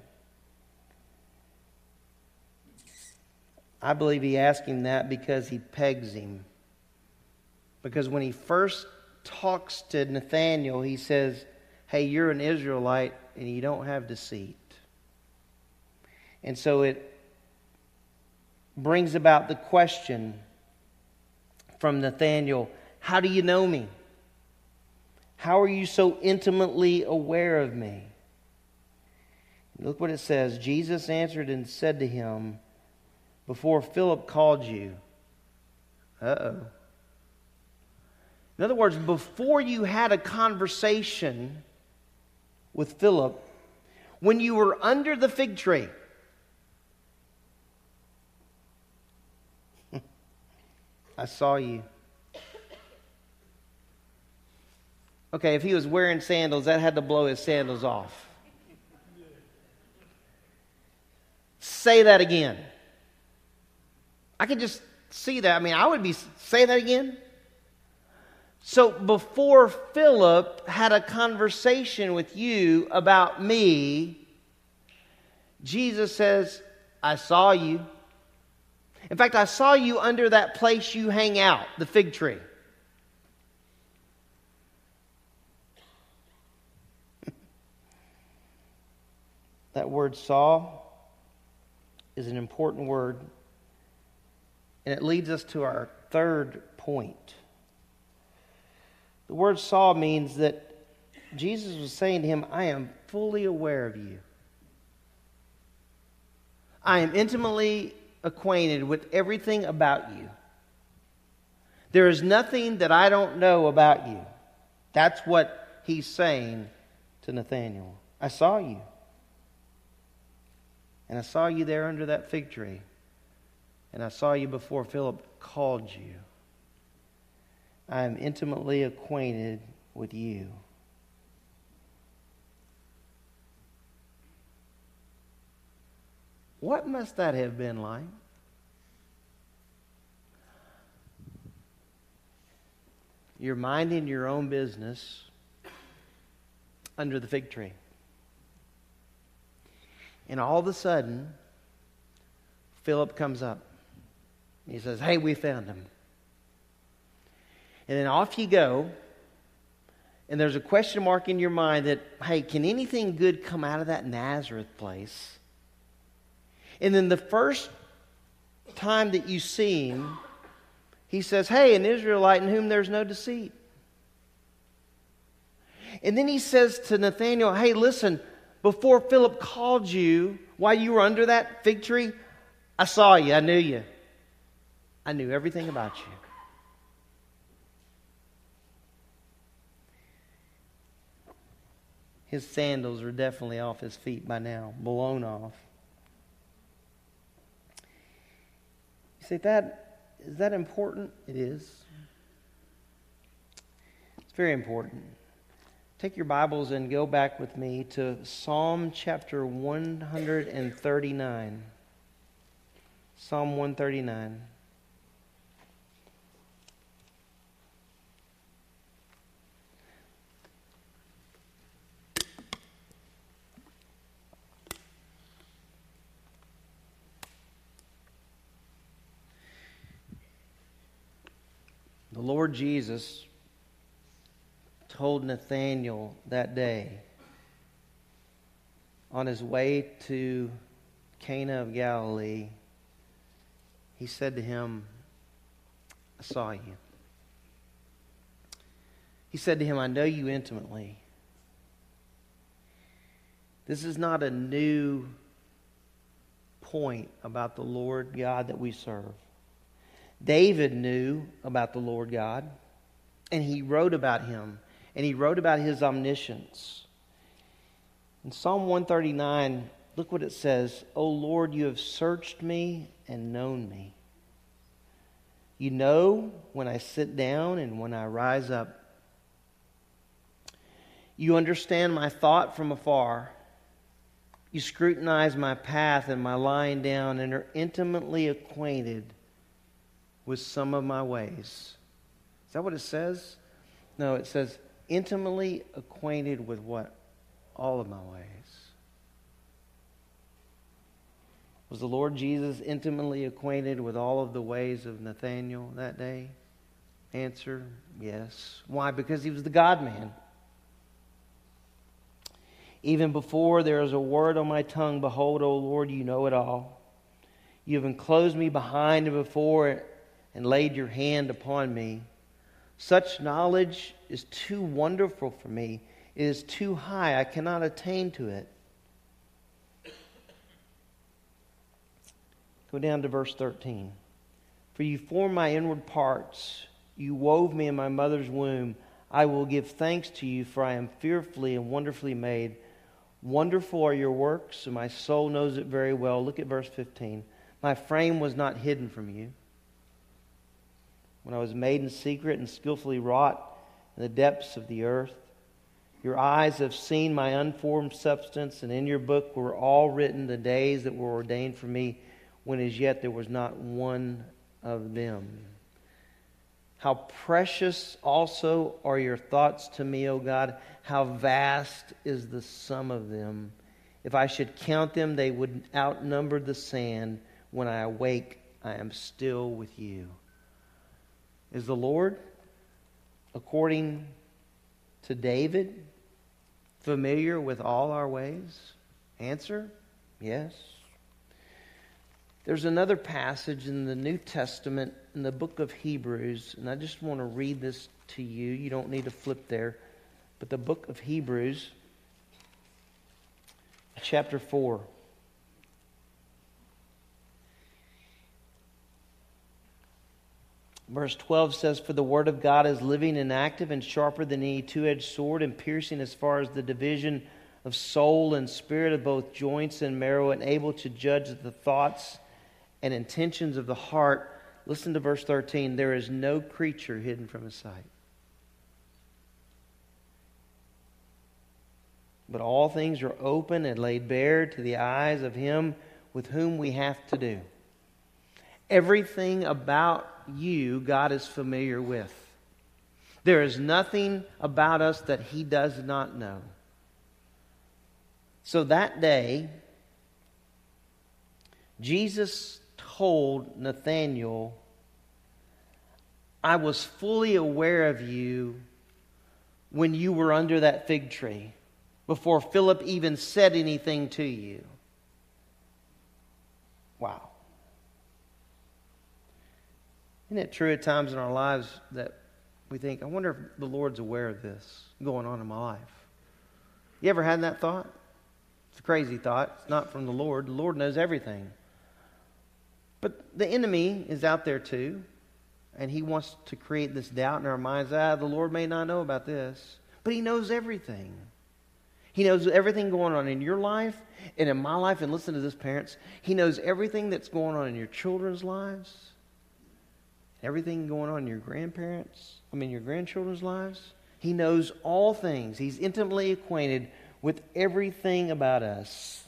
I believe he asked him that because he pegs him. Because when he first talks to Nathanael, he says, "Hey, you're an Israelite and you don't have deceit." And so it brings about the question from Nathanael, "How do you know me? How are you so intimately aware of me?" Look what it says. Jesus answered and said to him, "Before Philip called you." In other words, before you had a conversation with Philip when you were under the fig tree. I saw you. Okay, if he was wearing sandals, that had to blow his sandals off. Say that again. I could just see that. I mean, I would be, say that again. So before Philip had a conversation with you about me, Jesus says, I saw you. In fact, I saw you under that place you hang out, the fig tree. That word saw is an important word, and it leads us to our third point. The word saw means that Jesus was saying to him, I am fully aware of you. I am intimately acquainted with everything about you. There is nothing that I don't know about you. That's what he's saying to Nathanael. I saw you. And I saw you there under that fig tree. And I saw you before Philip called you. I am intimately acquainted with you. What must that have been like? You're minding your own business under the fig tree. And all of a sudden, Philip comes up. He says, hey, we found him. And then off you go. And there's a question mark in your mind that, hey, can anything good come out of that Nazareth place? And then the first time that you see him, he says, hey, an Israelite in whom there's no deceit. And then he says to Nathanael, hey, listen, before Philip called you, while you were under that fig tree, I saw you, I knew you. I knew everything about you. His sandals are definitely off his feet by now, blown off. You say, is that important? It is. It's very important. Take your Bibles and go back with me to Psalm chapter 139. Psalm 139. The Lord Jesus told Nathanael that day on his way to Cana of Galilee, he said to him, I saw you. He said to him, I know you intimately. This is not a new point about the Lord God that we serve. David knew about the Lord God, and he wrote about him, and he wrote about his omniscience. In Psalm 139, look what it says. O Lord, you have searched me and known me. You know when I sit down and when I rise up. You understand my thought from afar. You scrutinize my path and my lying down and are intimately acquainted with some of my ways. Is that what it says? No, it says intimately acquainted with what? All of my ways. Was the Lord Jesus intimately acquainted with all of the ways of Nathanael that day? Answer, yes. Why? Because he was the God-man. Even before there is a word on my tongue, behold, O Lord, you know it all. You have enclosed me behind and before and laid your hand upon me. Such knowledge is too wonderful for me. It is too high. I cannot attain to it. Go down to verse 13. For you formed my inward parts. You wove me in my mother's womb. I will give thanks to you, for I am fearfully and wonderfully made. Wonderful are your works, and my soul knows it very well. Look at verse 15. My frame was not hidden from you, when I was made in secret and skillfully wrought in the depths of the earth. Your eyes have seen my unformed substance, and in your book were all written the days that were ordained for me, when as yet there was not one of them. How precious also are your thoughts to me, O God. How vast is the sum of them. If I should count them, they would outnumber the sand. When I awake, I am still with you. Is the Lord, according to David, familiar with all our ways? Answer, yes. There's another passage in the New Testament in the book of Hebrews, and I just want to read this to you. You don't need to flip there. But the book of Hebrews, chapter 4. Verse 12 says, For the word of God is living and active and sharper than any two-edged sword, and piercing as far as the division of soul and spirit, of both joints and marrow, and able to judge the thoughts and intentions of the heart. Listen to verse 13. There is no creature hidden from his sight, but all things are open and laid bare to the eyes of him with whom we have to do. Everything about you, God is familiar with. There is nothing about us that he does not know. So that day, Jesus told Nathanael, I was fully aware of you when you were under that fig tree, before Philip even said anything to you. Wow. Isn't it true at times in our lives that we think, I wonder if the Lord's aware of this going on in my life? You ever had that thought? It's a crazy thought. It's not from the Lord. The Lord knows everything. But the enemy is out there too, and he wants to create this doubt in our minds. The Lord may not know about this, but he knows everything. He knows everything going on in your life and in my life. And listen to this, parents. He knows everything that's going on in your children's lives. Everything going on in your your grandchildren's lives. He knows all things. He's intimately acquainted with everything about us.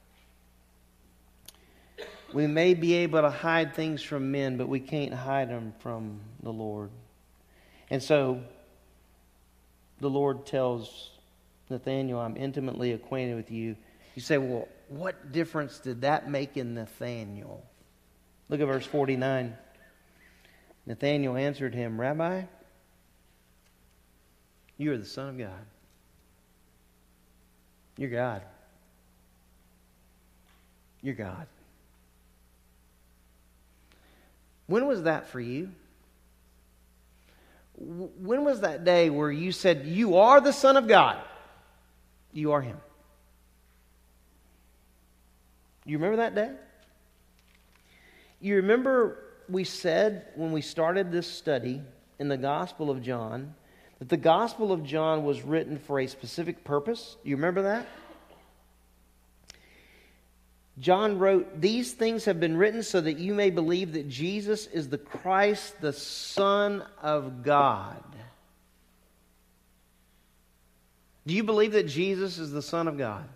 We may be able to hide things from men, but we can't hide them from the Lord. And so, the Lord tells Nathanael, I'm intimately acquainted with you. You say, well, what difference did that make in Nathanael? Look at verse 49. Nathanael answered him, Rabbi, you are the Son of God. You're God. You're God. When was that for you? When was that day where you said, you are the Son of God? You are Him. You remember that day? You remember we said when we started this study in the Gospel of John that the Gospel of John was written for a specific purpose? You remember that? John wrote, these things have been written so that you may believe that Jesus is the Christ, the Son of God. Do you believe that Jesus is the Son of God?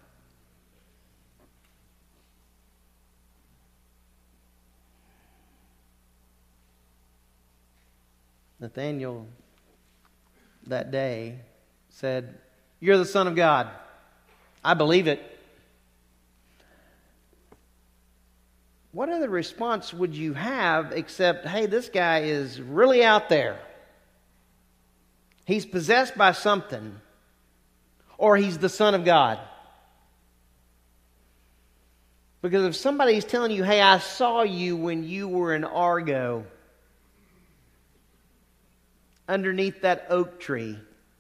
Nathanael that day said, you're the Son of God. I believe it. What other response would you have except, hey, this guy is really out there. He's possessed by something. Or he's the Son of God. Because if somebody's telling you, hey, I saw you when you were in Argo, underneath that oak tree,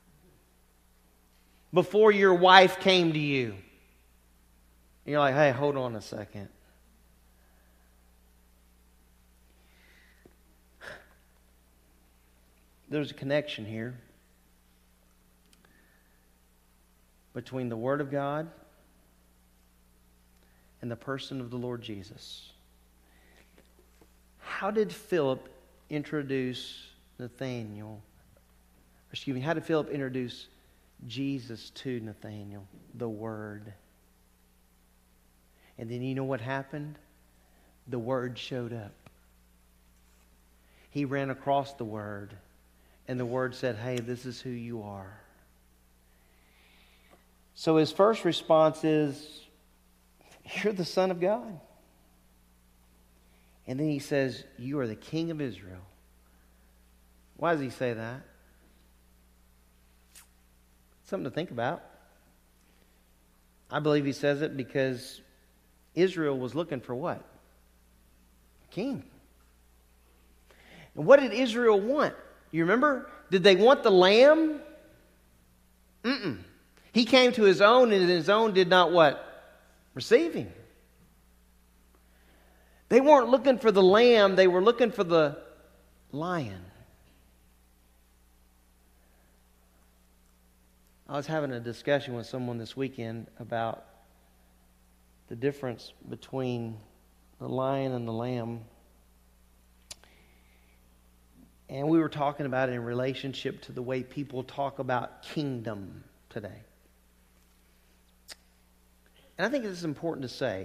before your wife came to you, and you're like, hey, hold on a second. There's a connection here. between the Word of God and the person of the Lord Jesus. How did Philip introduce Nathanael? How did Philip introduce Jesus to Nathanael? The Word. And then you know what happened? The Word showed up. He ran across the Word, and the Word said, hey, this is who you are. So his first response is, you're the Son of God. And then he says, you are the King of Israel. Why does he say that? Something to think about. I believe he says it because Israel was looking for what? A king. And what did Israel want? You remember? Did they want the lamb? He came to his own, and his own did not what? Receive him. They weren't looking for the lamb, they were looking for the lion. I was having a discussion with someone this weekend about the difference between the lion and the lamb. And we were talking about it in relationship to the way people talk about kingdom today. And I think it's important to say,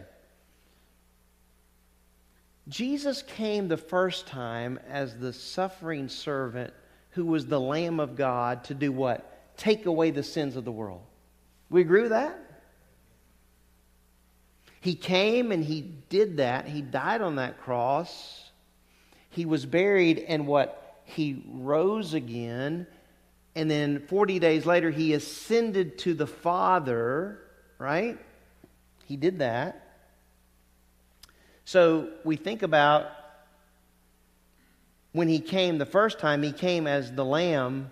Jesus came the first time as the suffering servant who was the Lamb of God to do what? Take away the sins of the world. We agree with that? He came and he did that. He died on that cross. He was buried, and what? He rose again. And then 40 days later, he ascended to the Father, right? He did that. So we think about when he came the first time, he came as the Lamb.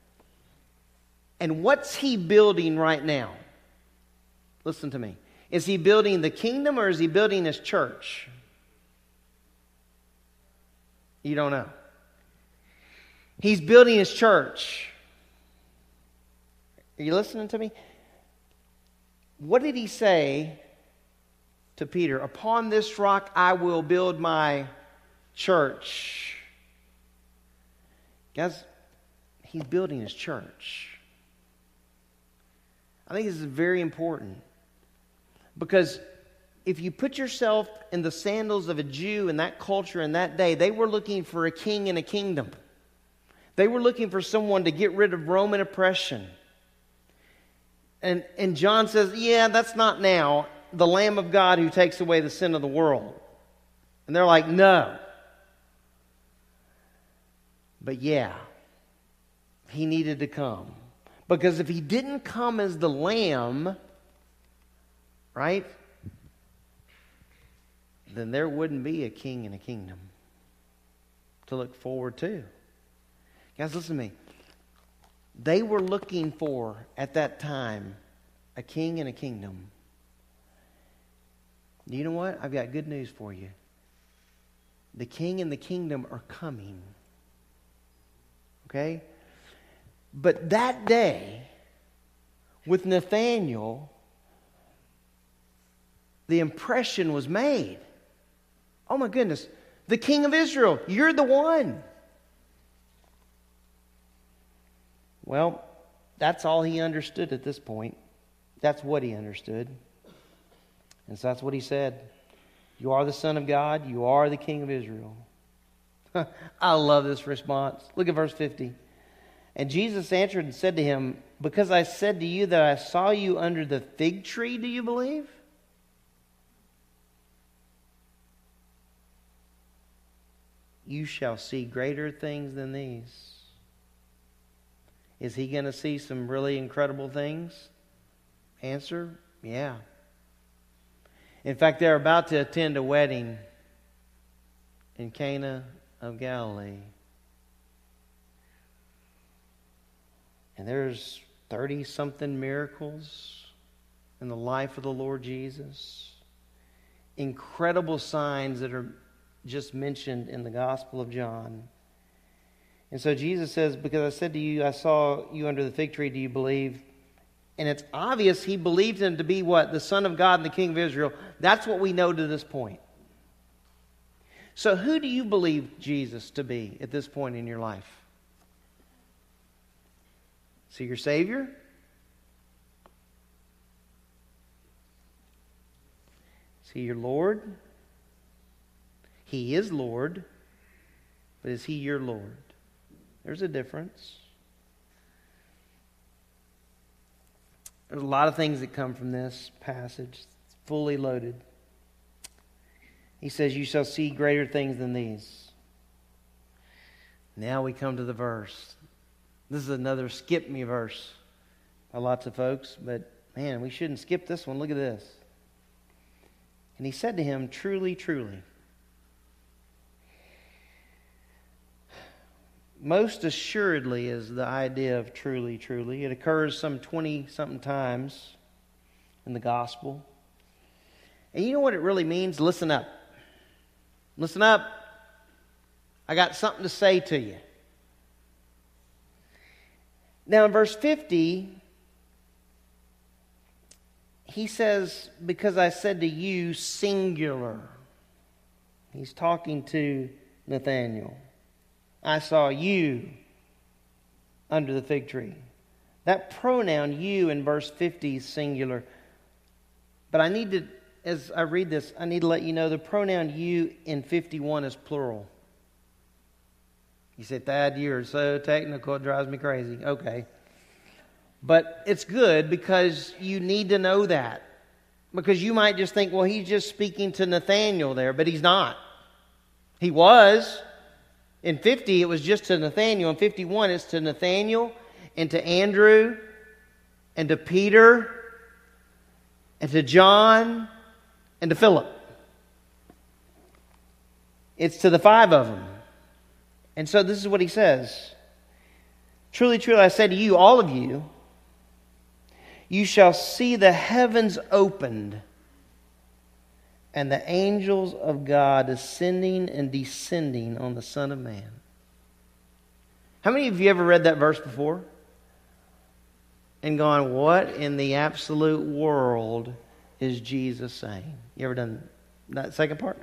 And what's he building right now? Listen to me. Is he building the kingdom or is he building his church? You don't know. He's building his church. Are you listening to me? What did he say to Peter? Upon this rock I will build my church. Guys, he's building his church. I think this is very important. Because if you put yourself in the sandals of a Jew in that culture in that day, they were looking for a king and a kingdom. They were looking for someone to get rid of Roman oppression. And John says, yeah, that's not now. The Lamb of God who takes away the sin of the world. And they're like, no. But yeah, he needed to come. Because if he didn't come as the Lamb, right, then there wouldn't be a king and a kingdom to look forward to. Guys, listen to me. They were looking for, at that time, a king and a kingdom. You know what? I've got good news for you. The king and the kingdom are coming. Okay? But that day, with Nathanael, the impression was made. Oh my goodness, the King of Israel, you're the one. Well, that's all he understood at this point. That's what he understood. And so that's what he said. You are the Son of God. You are the King of Israel. I love this response. Look at verse 50. And Jesus answered and said to him, because I said to you that I saw you under the fig tree, do you believe? You shall see greater things than these. Is he going to see some really incredible things? Answer, yeah. In fact, they're about to attend a wedding in Cana of Galilee. And there's 30-something miracles in the life of the Lord Jesus. Incredible signs that are just mentioned in the Gospel of John. And so Jesus says, because I said to you, I saw you under the fig tree, do you believe? And it's obvious he believed him to be what? The Son of God and the King of Israel. That's what we know to this point. So who do you believe Jesus to be at this point in your life? Is he your Savior? Is he your Lord? He is Lord, but is he your Lord? There's a difference. There's a lot of things that come from this passage. It's fully loaded. He says, you shall see greater things than these. Now we come to the verse. This is another skip me verse by lots of folks, but man, we shouldn't skip this one. Look at this. And he said to him, truly, truly. Most assuredly is the idea of truly, truly. It occurs some 20-something times in the gospel. And you know what it really means? Listen up. Listen up. I got something to say to you. Now in verse 50, he says, because I said to you, singular. He's talking to Nathanael. I saw you under the fig tree. That pronoun you in verse 50 is singular. But I need to, as I read this, I need to let you know the pronoun you in 51 is plural. You say, Thad, you're so technical, it drives me crazy. Okay. But it's good because you need to know that. Because you might just think, well, he's just speaking to Nathanael there, but he's not. He was. In 50, it was just to Nathanael. In 51, it's to Nathanael and to Andrew and to Peter and to John and to Philip. It's to the 5 of them. And so this is what he says. Truly, truly, I say to you, all of you, you shall see the heavens opened and the angels of God ascending and descending on the Son of Man. How many of you ever read that verse before? And gone, what in the absolute world is Jesus saying? You ever done that second part?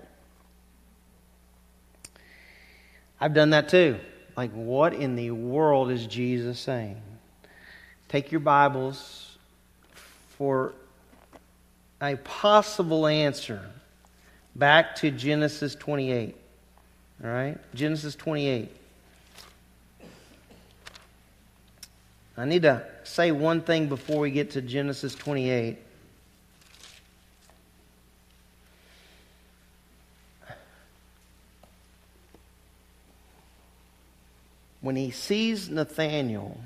I've done that too. Like, what in the world is Jesus saying? Take your Bibles for a possible answer. Back to Genesis 28. All right? Genesis 28. I need to say one thing before we get to Genesis 28. When he sees Nathanael,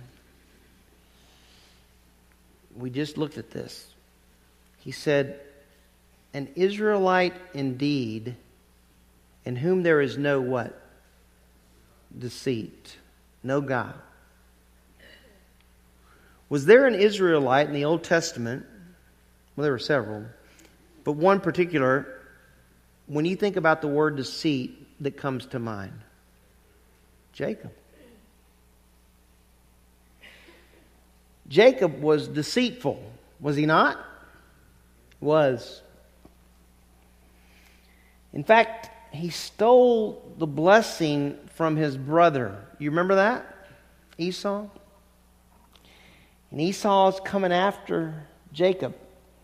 we just looked at this. He said, an Israelite indeed, in whom there is no what? Deceit. No guile. Was there an Israelite in the Old Testament? Well, there were several. But one particular, when you think about the word deceit, that comes to mind. Jacob. Jacob was deceitful. Was he not? Was. In fact, he stole the blessing from his brother. You remember that? Esau? And Esau's coming after Jacob.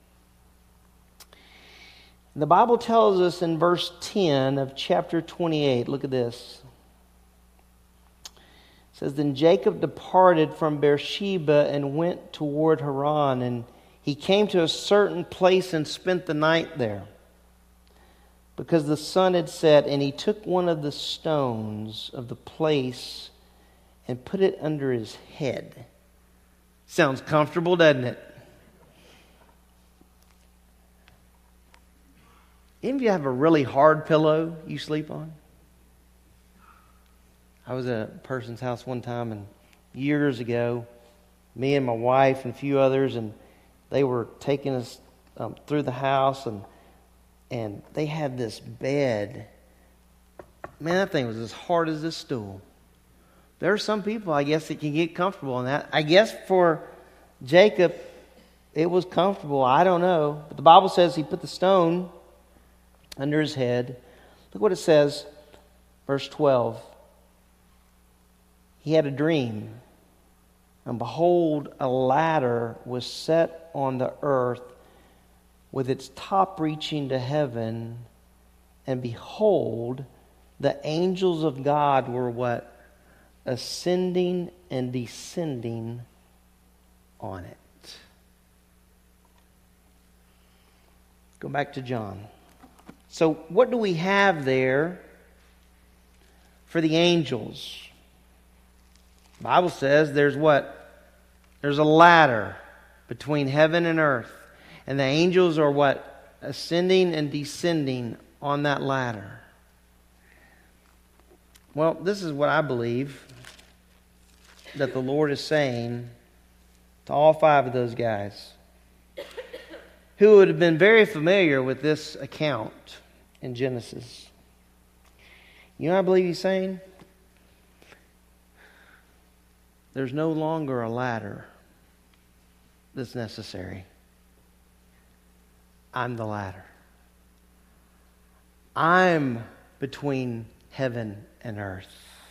The Bible tells us in verse 10 of chapter 28, look at this. It says, then Jacob departed from Beersheba and went toward Haran, and he came to a certain place and spent the night there, because the sun had set, and he took one of the stones of the place and put it under his head. Sounds comfortable, doesn't it? Any of you have a really hard pillow you sleep on? I was at a person's house one time, and years ago, me and my wife and a few others, and they were taking us through the house, and they had this bed. Man, that thing was as hard as this stool. There are some people, I guess, that can get comfortable in that. I guess for Jacob, It was comfortable. I don't know. But the Bible says he put the stone under his head. Look what it says, verse 12. He had a dream, and behold, a ladder was set on the earth with its top reaching to heaven, and behold, the angels of God were what? Ascending and descending on it. Go back to John. So what do we have there for the angels? The Bible says there's what? There's a ladder between heaven and earth. And the angels are what? Ascending and descending on that ladder. Well, this is what I believe that the Lord is saying to all 5 of those guys who would have been very familiar with this account in Genesis. You know what I believe he's saying? There's no longer a ladder that's necessary. I'm the ladder. I'm between heaven and earth.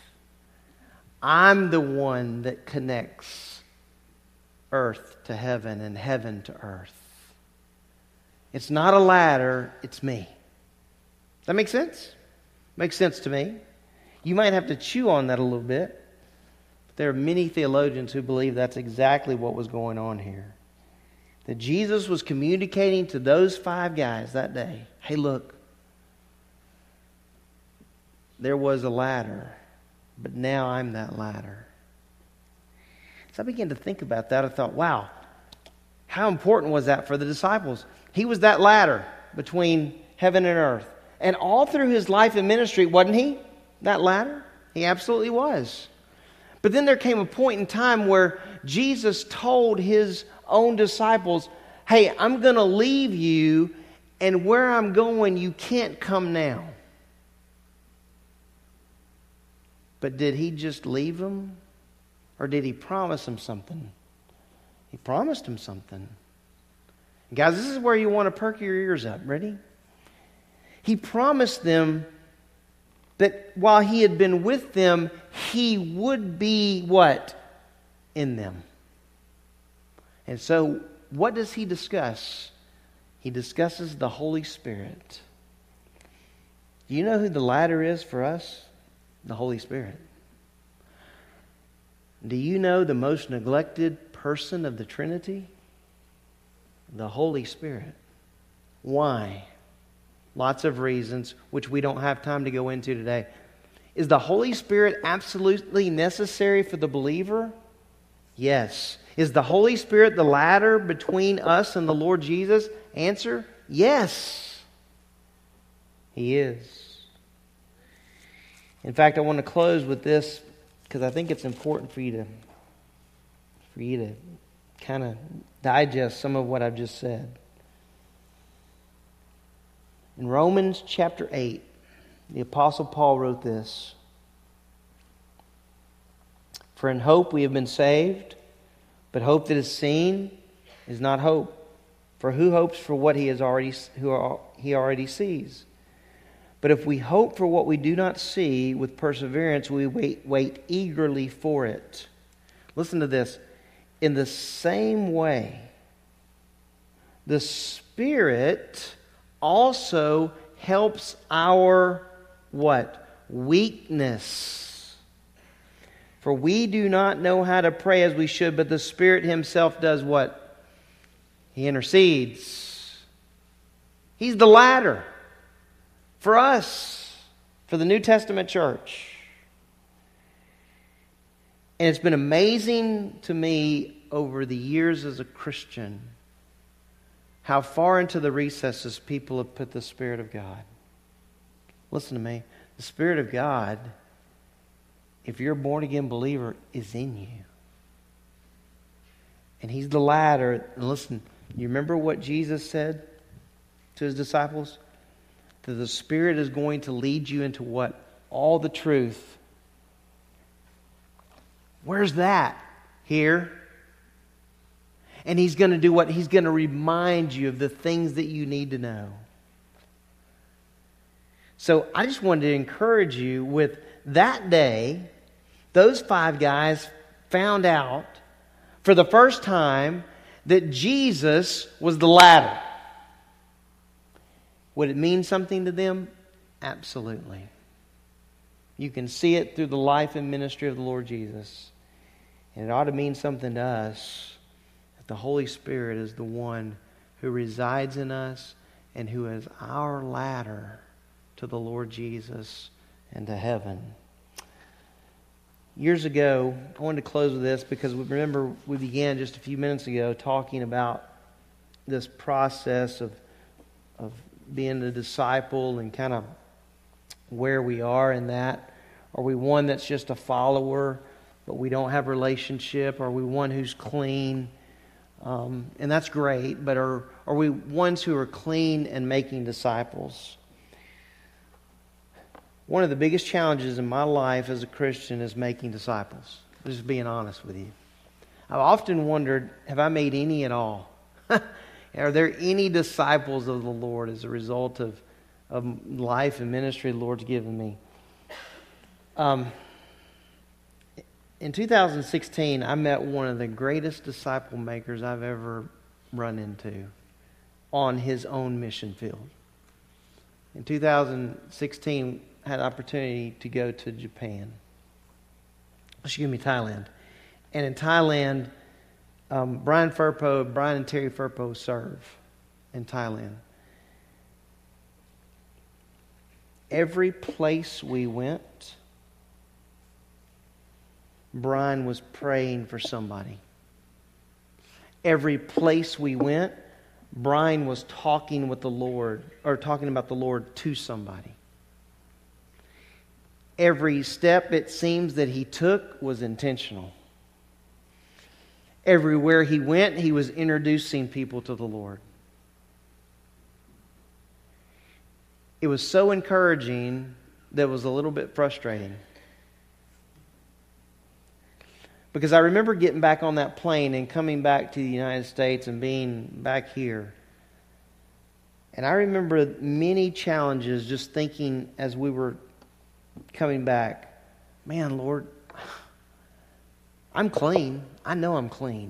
I'm the one that connects earth to heaven and heaven to earth. It's not a ladder, it's me. Does that make sense? Makes sense to me. You might have to chew on that a little bit. But there are many theologians who believe that's exactly what was going on here. That Jesus was communicating to those 5 guys that day, hey, look, there was a ladder, but now I'm that ladder. So I began to think about that. I thought, wow, how important was that for the disciples? He was that ladder between heaven and earth. And all through his life and ministry, wasn't he? That ladder? He absolutely was. But then there came a point in time where Jesus told his own disciples, hey, I'm going to leave you, and where I'm going, you can't come now. But did he just leave them? Or did he promise them something? He promised them something. Guys, this is where you want to perk your ears up. Ready? He promised them that while he had been with them, he would be what? In them. And so, what does he discuss? He discusses the Holy Spirit. Do you know who the ladder is for us? The Holy Spirit. Do you know the most neglected person of the Trinity? The Holy Spirit. Why? Lots of reasons, which we don't have time to go into today. Is the Holy Spirit absolutely necessary for the believer? Yes. Is the Holy Spirit the ladder between us and the Lord Jesus? Answer, yes. He is. In fact, I want to close with this because I think it's important for you to kind of digest some of what I've just said. In Romans chapter 8, the Apostle Paul wrote this. For in hope we have been saved, but hope that is seen is not hope. For who hopes for what he already sees? But if we hope for what we do not see, with perseverance we wait eagerly for it. Listen to this. In the same way, the Spirit also helps our what? Weakness. For we do not know how to pray as we should, but the Spirit Himself does what? He intercedes. He's the ladder for us, for the New Testament church. And it's been amazing to me over the years as a Christian how far into the recesses people have put the Spirit of God. Listen to me. The Spirit of God, if you're a born-again believer, is in you. And He's the ladder. And listen, you remember what Jesus said to His disciples? That the Spirit is going to lead you into what? All the truth. Where's that? Here. And He's going to do what? He's going to remind you of the things that you need to know. So I just wanted to encourage you with that day, those 5 guys found out for the first time that Jesus was the ladder. Would it mean something to them? Absolutely. You can see it through the life and ministry of the Lord Jesus. And it ought to mean something to us that the Holy Spirit is the one who resides in us and who is our ladder to the Lord Jesus and to heaven. Years ago, I wanted to close with this because remember we began just a few minutes ago talking about this process of being a disciple and kind of where we are in that. Are we one that's just a follower but we don't have a relationship? Are we one who's clean? And that's great, but are we ones who are clean and making disciples? One of the biggest challenges in my life as a Christian is making disciples. Just being honest with you. I've often wondered, have I made any at all? Are there any disciples of the Lord as a result of life and ministry the Lord's given me? In 2016, I met one of the greatest disciple makers I've ever run into on his own mission field. In 2016, I had an opportunity to go to Thailand. And in Thailand, Brian and Terry Furpo serve in Thailand. Every place we went, Brian was praying for somebody. Every place we went, Brian was talking with the Lord, or talking about the Lord to somebody. Every step, it seems, that he took was intentional. Everywhere he went, he was introducing people to the Lord. It was so encouraging that it was a little bit frustrating. Because I remember getting back on that plane and coming back to the United States and being back here. And I remember many challenges just thinking as we were coming back, man, Lord, I'm clean. I know I'm clean.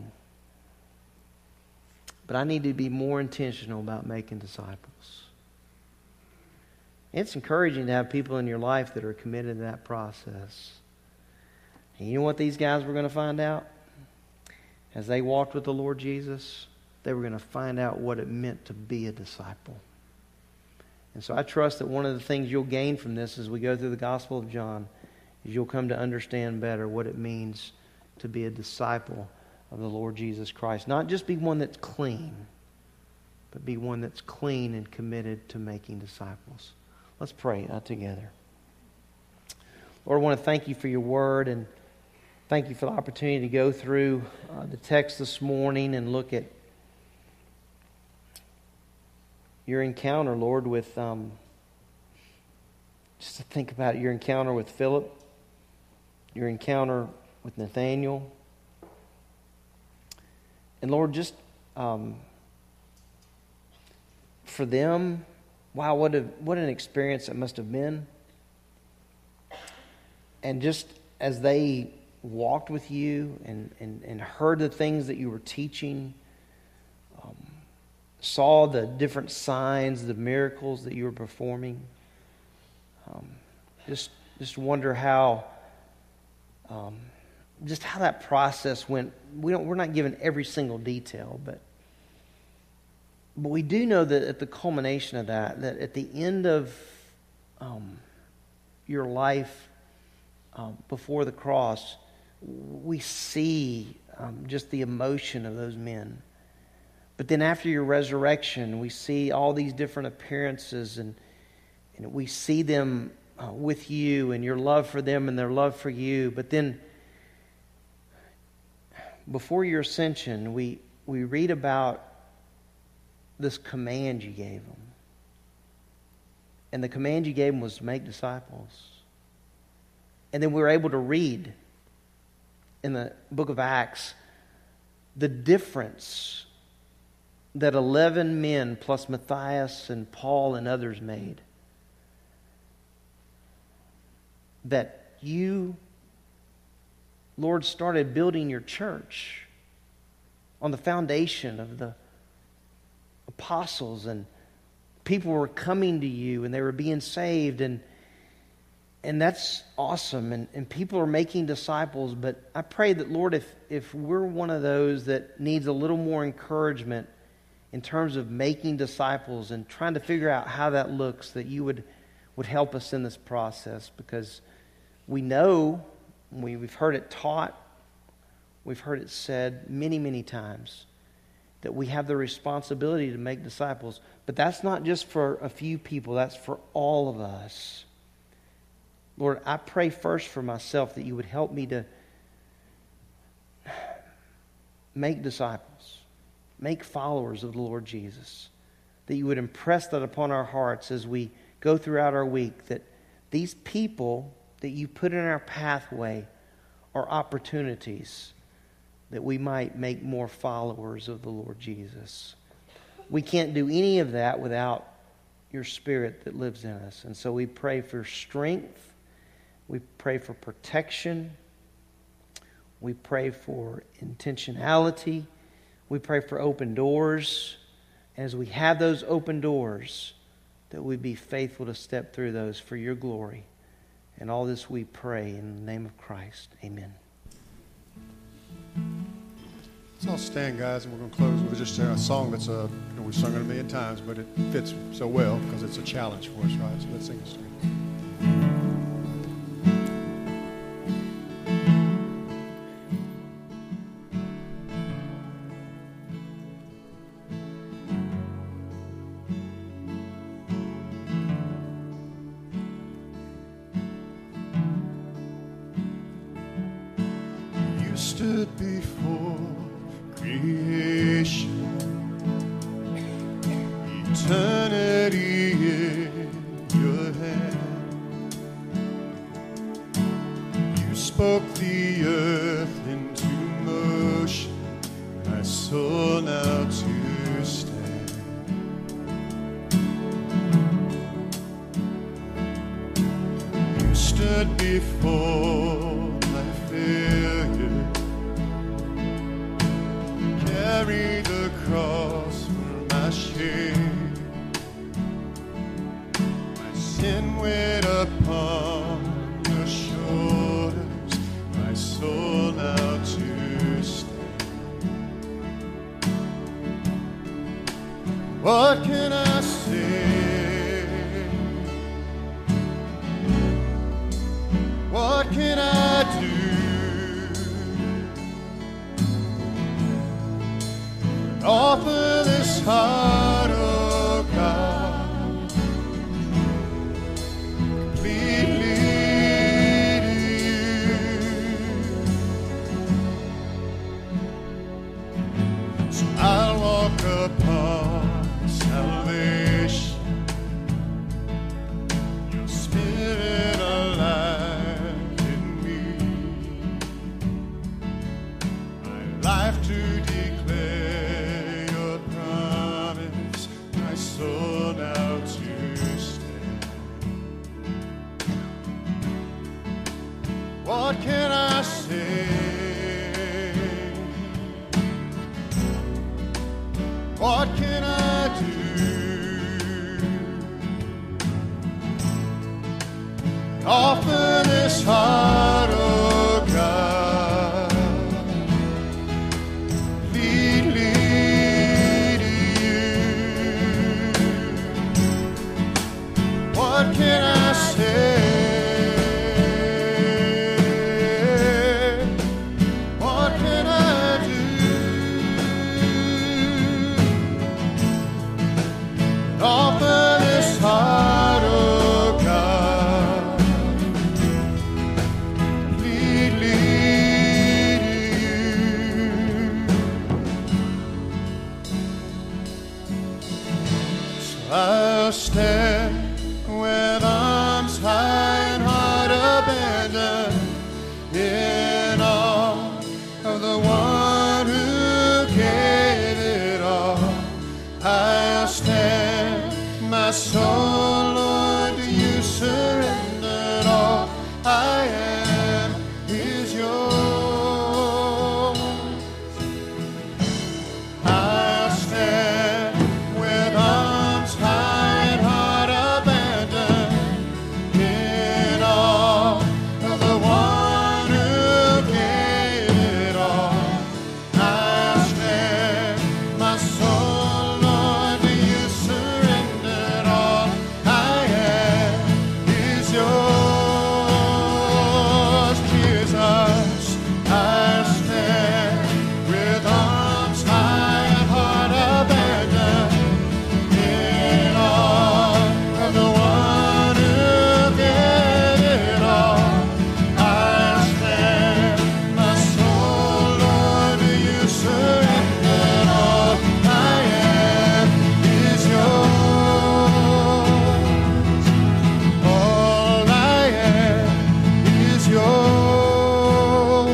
But I need to be more intentional about making disciples. It's encouraging to have people in your life that are committed to that process. And you know what these guys were going to find out? As they walked with the Lord Jesus, they were going to find out what it meant to be a disciple. And so I trust that one of the things you'll gain from this as we go through the Gospel of John is you'll come to understand better what it means to be a disciple of the Lord Jesus Christ. Not just be one that's clean, but be one that's clean and committed to making disciples. Let's pray together. Lord, I want to thank you for your word and thank you for the opportunity to go through the text this morning and look at your encounter, Lord, with just to think about your encounter with Philip, your encounter with Nathaniel. And Lord, just for them, wow, what an experience that must have been. And just as they walked with you and heard the things that you were teaching, saw the different signs, the miracles that you were performing, just wonder how how that process went. We're not given every single detail, but we do know that at the culmination of that at the end of your life before the cross, we see just the emotion of those men. But then after your resurrection, we see all these different appearances and we see them with you and your love for them and their love for you. But then before your ascension, we read about this command you gave them. And the command you gave them was to make disciples. And then we were able to read in the book of Acts the difference that 11 men plus Matthias and Paul and others made. That you, Lord, started building your church on the foundation of the apostles, and people were coming to you and they were being saved, and that's awesome, and people are making disciples. But I pray that, Lord, if we're one of those that needs a little more encouragement in terms of making disciples and trying to figure out how that looks, that you would help us in this process, because we know, we've heard it taught, we've heard it said many, many times, that we have the responsibility to make disciples. But that's not just for a few people, that's for all of us. Lord, I pray first for myself that you would help me to make disciples, make followers of the Lord Jesus, that you would impress that upon our hearts as we go throughout our week, that these people that you put in our pathway are opportunities that we might make more followers of the Lord Jesus. We can't do any of that without your Spirit that lives in us. And so we pray for strength. We pray for protection. We pray for intentionality. We pray for open doors. As we have those open doors, that we be faithful to step through those for your glory. And all this we pray in the name of Christ. Amen. So I'll stand, guys, and we're going to close with just a song that's we've sung it a million times, but it fits so well because it's a challenge for us, right? So let's sing this together. Stood before creation, eternity in your hand. You spoke the earth into motion, my soul now to stand. You stood before my failure, carry the cross for my shame. My sin went upon your shoulders, my soul now to stand. What can I say? What can I do? Offer this heart, oh God, completely to you. So I'll walk upon salvation, your Spirit alive in me, my life to declare. Soul now to stand. What can I say? What can I do? Offer this heart, oh God, completely. What can I say? soul, Lord, to you surrendered. All I am is yours. I'll stand with arms high and heart abandoned in awe of the one who gave it all. I'll stand, my soul, Lord, to you surrendered. All I am is yours, Jesus. I'll stand with arms high and heart abandoned in awe of the one who gave it all. I'll stand, my soul, Lord, to you surrendered. All I am is yours. All I am is yours.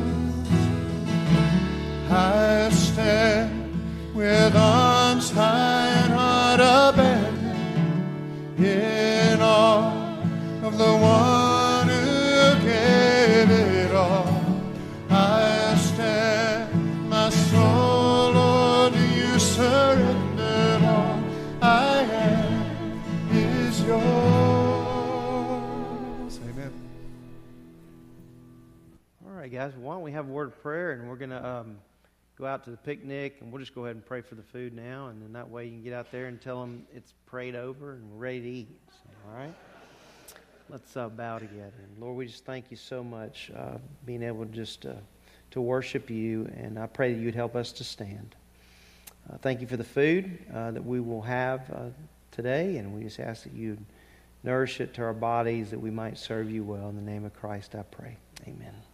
I stand with arms high and heart abandoned in awe of the one who gave it all. I stand, my soul, Lord, to you surrendered. All I am is yours. Amen. All right, guys. Why don't we have a word of prayer, and we're going to go out to the picnic, and we'll just go ahead and pray for the food now, and then that way you can get out there and tell them it's prayed over and we're ready to eat. So, all right? Let's bow together. Lord, we just thank you so much being able to just to worship you, and I pray that you would help us to stand. Thank you for the food that we will have today, and we just ask that you nourish it to our bodies that we might serve you well. In the name of Christ, I pray. Amen.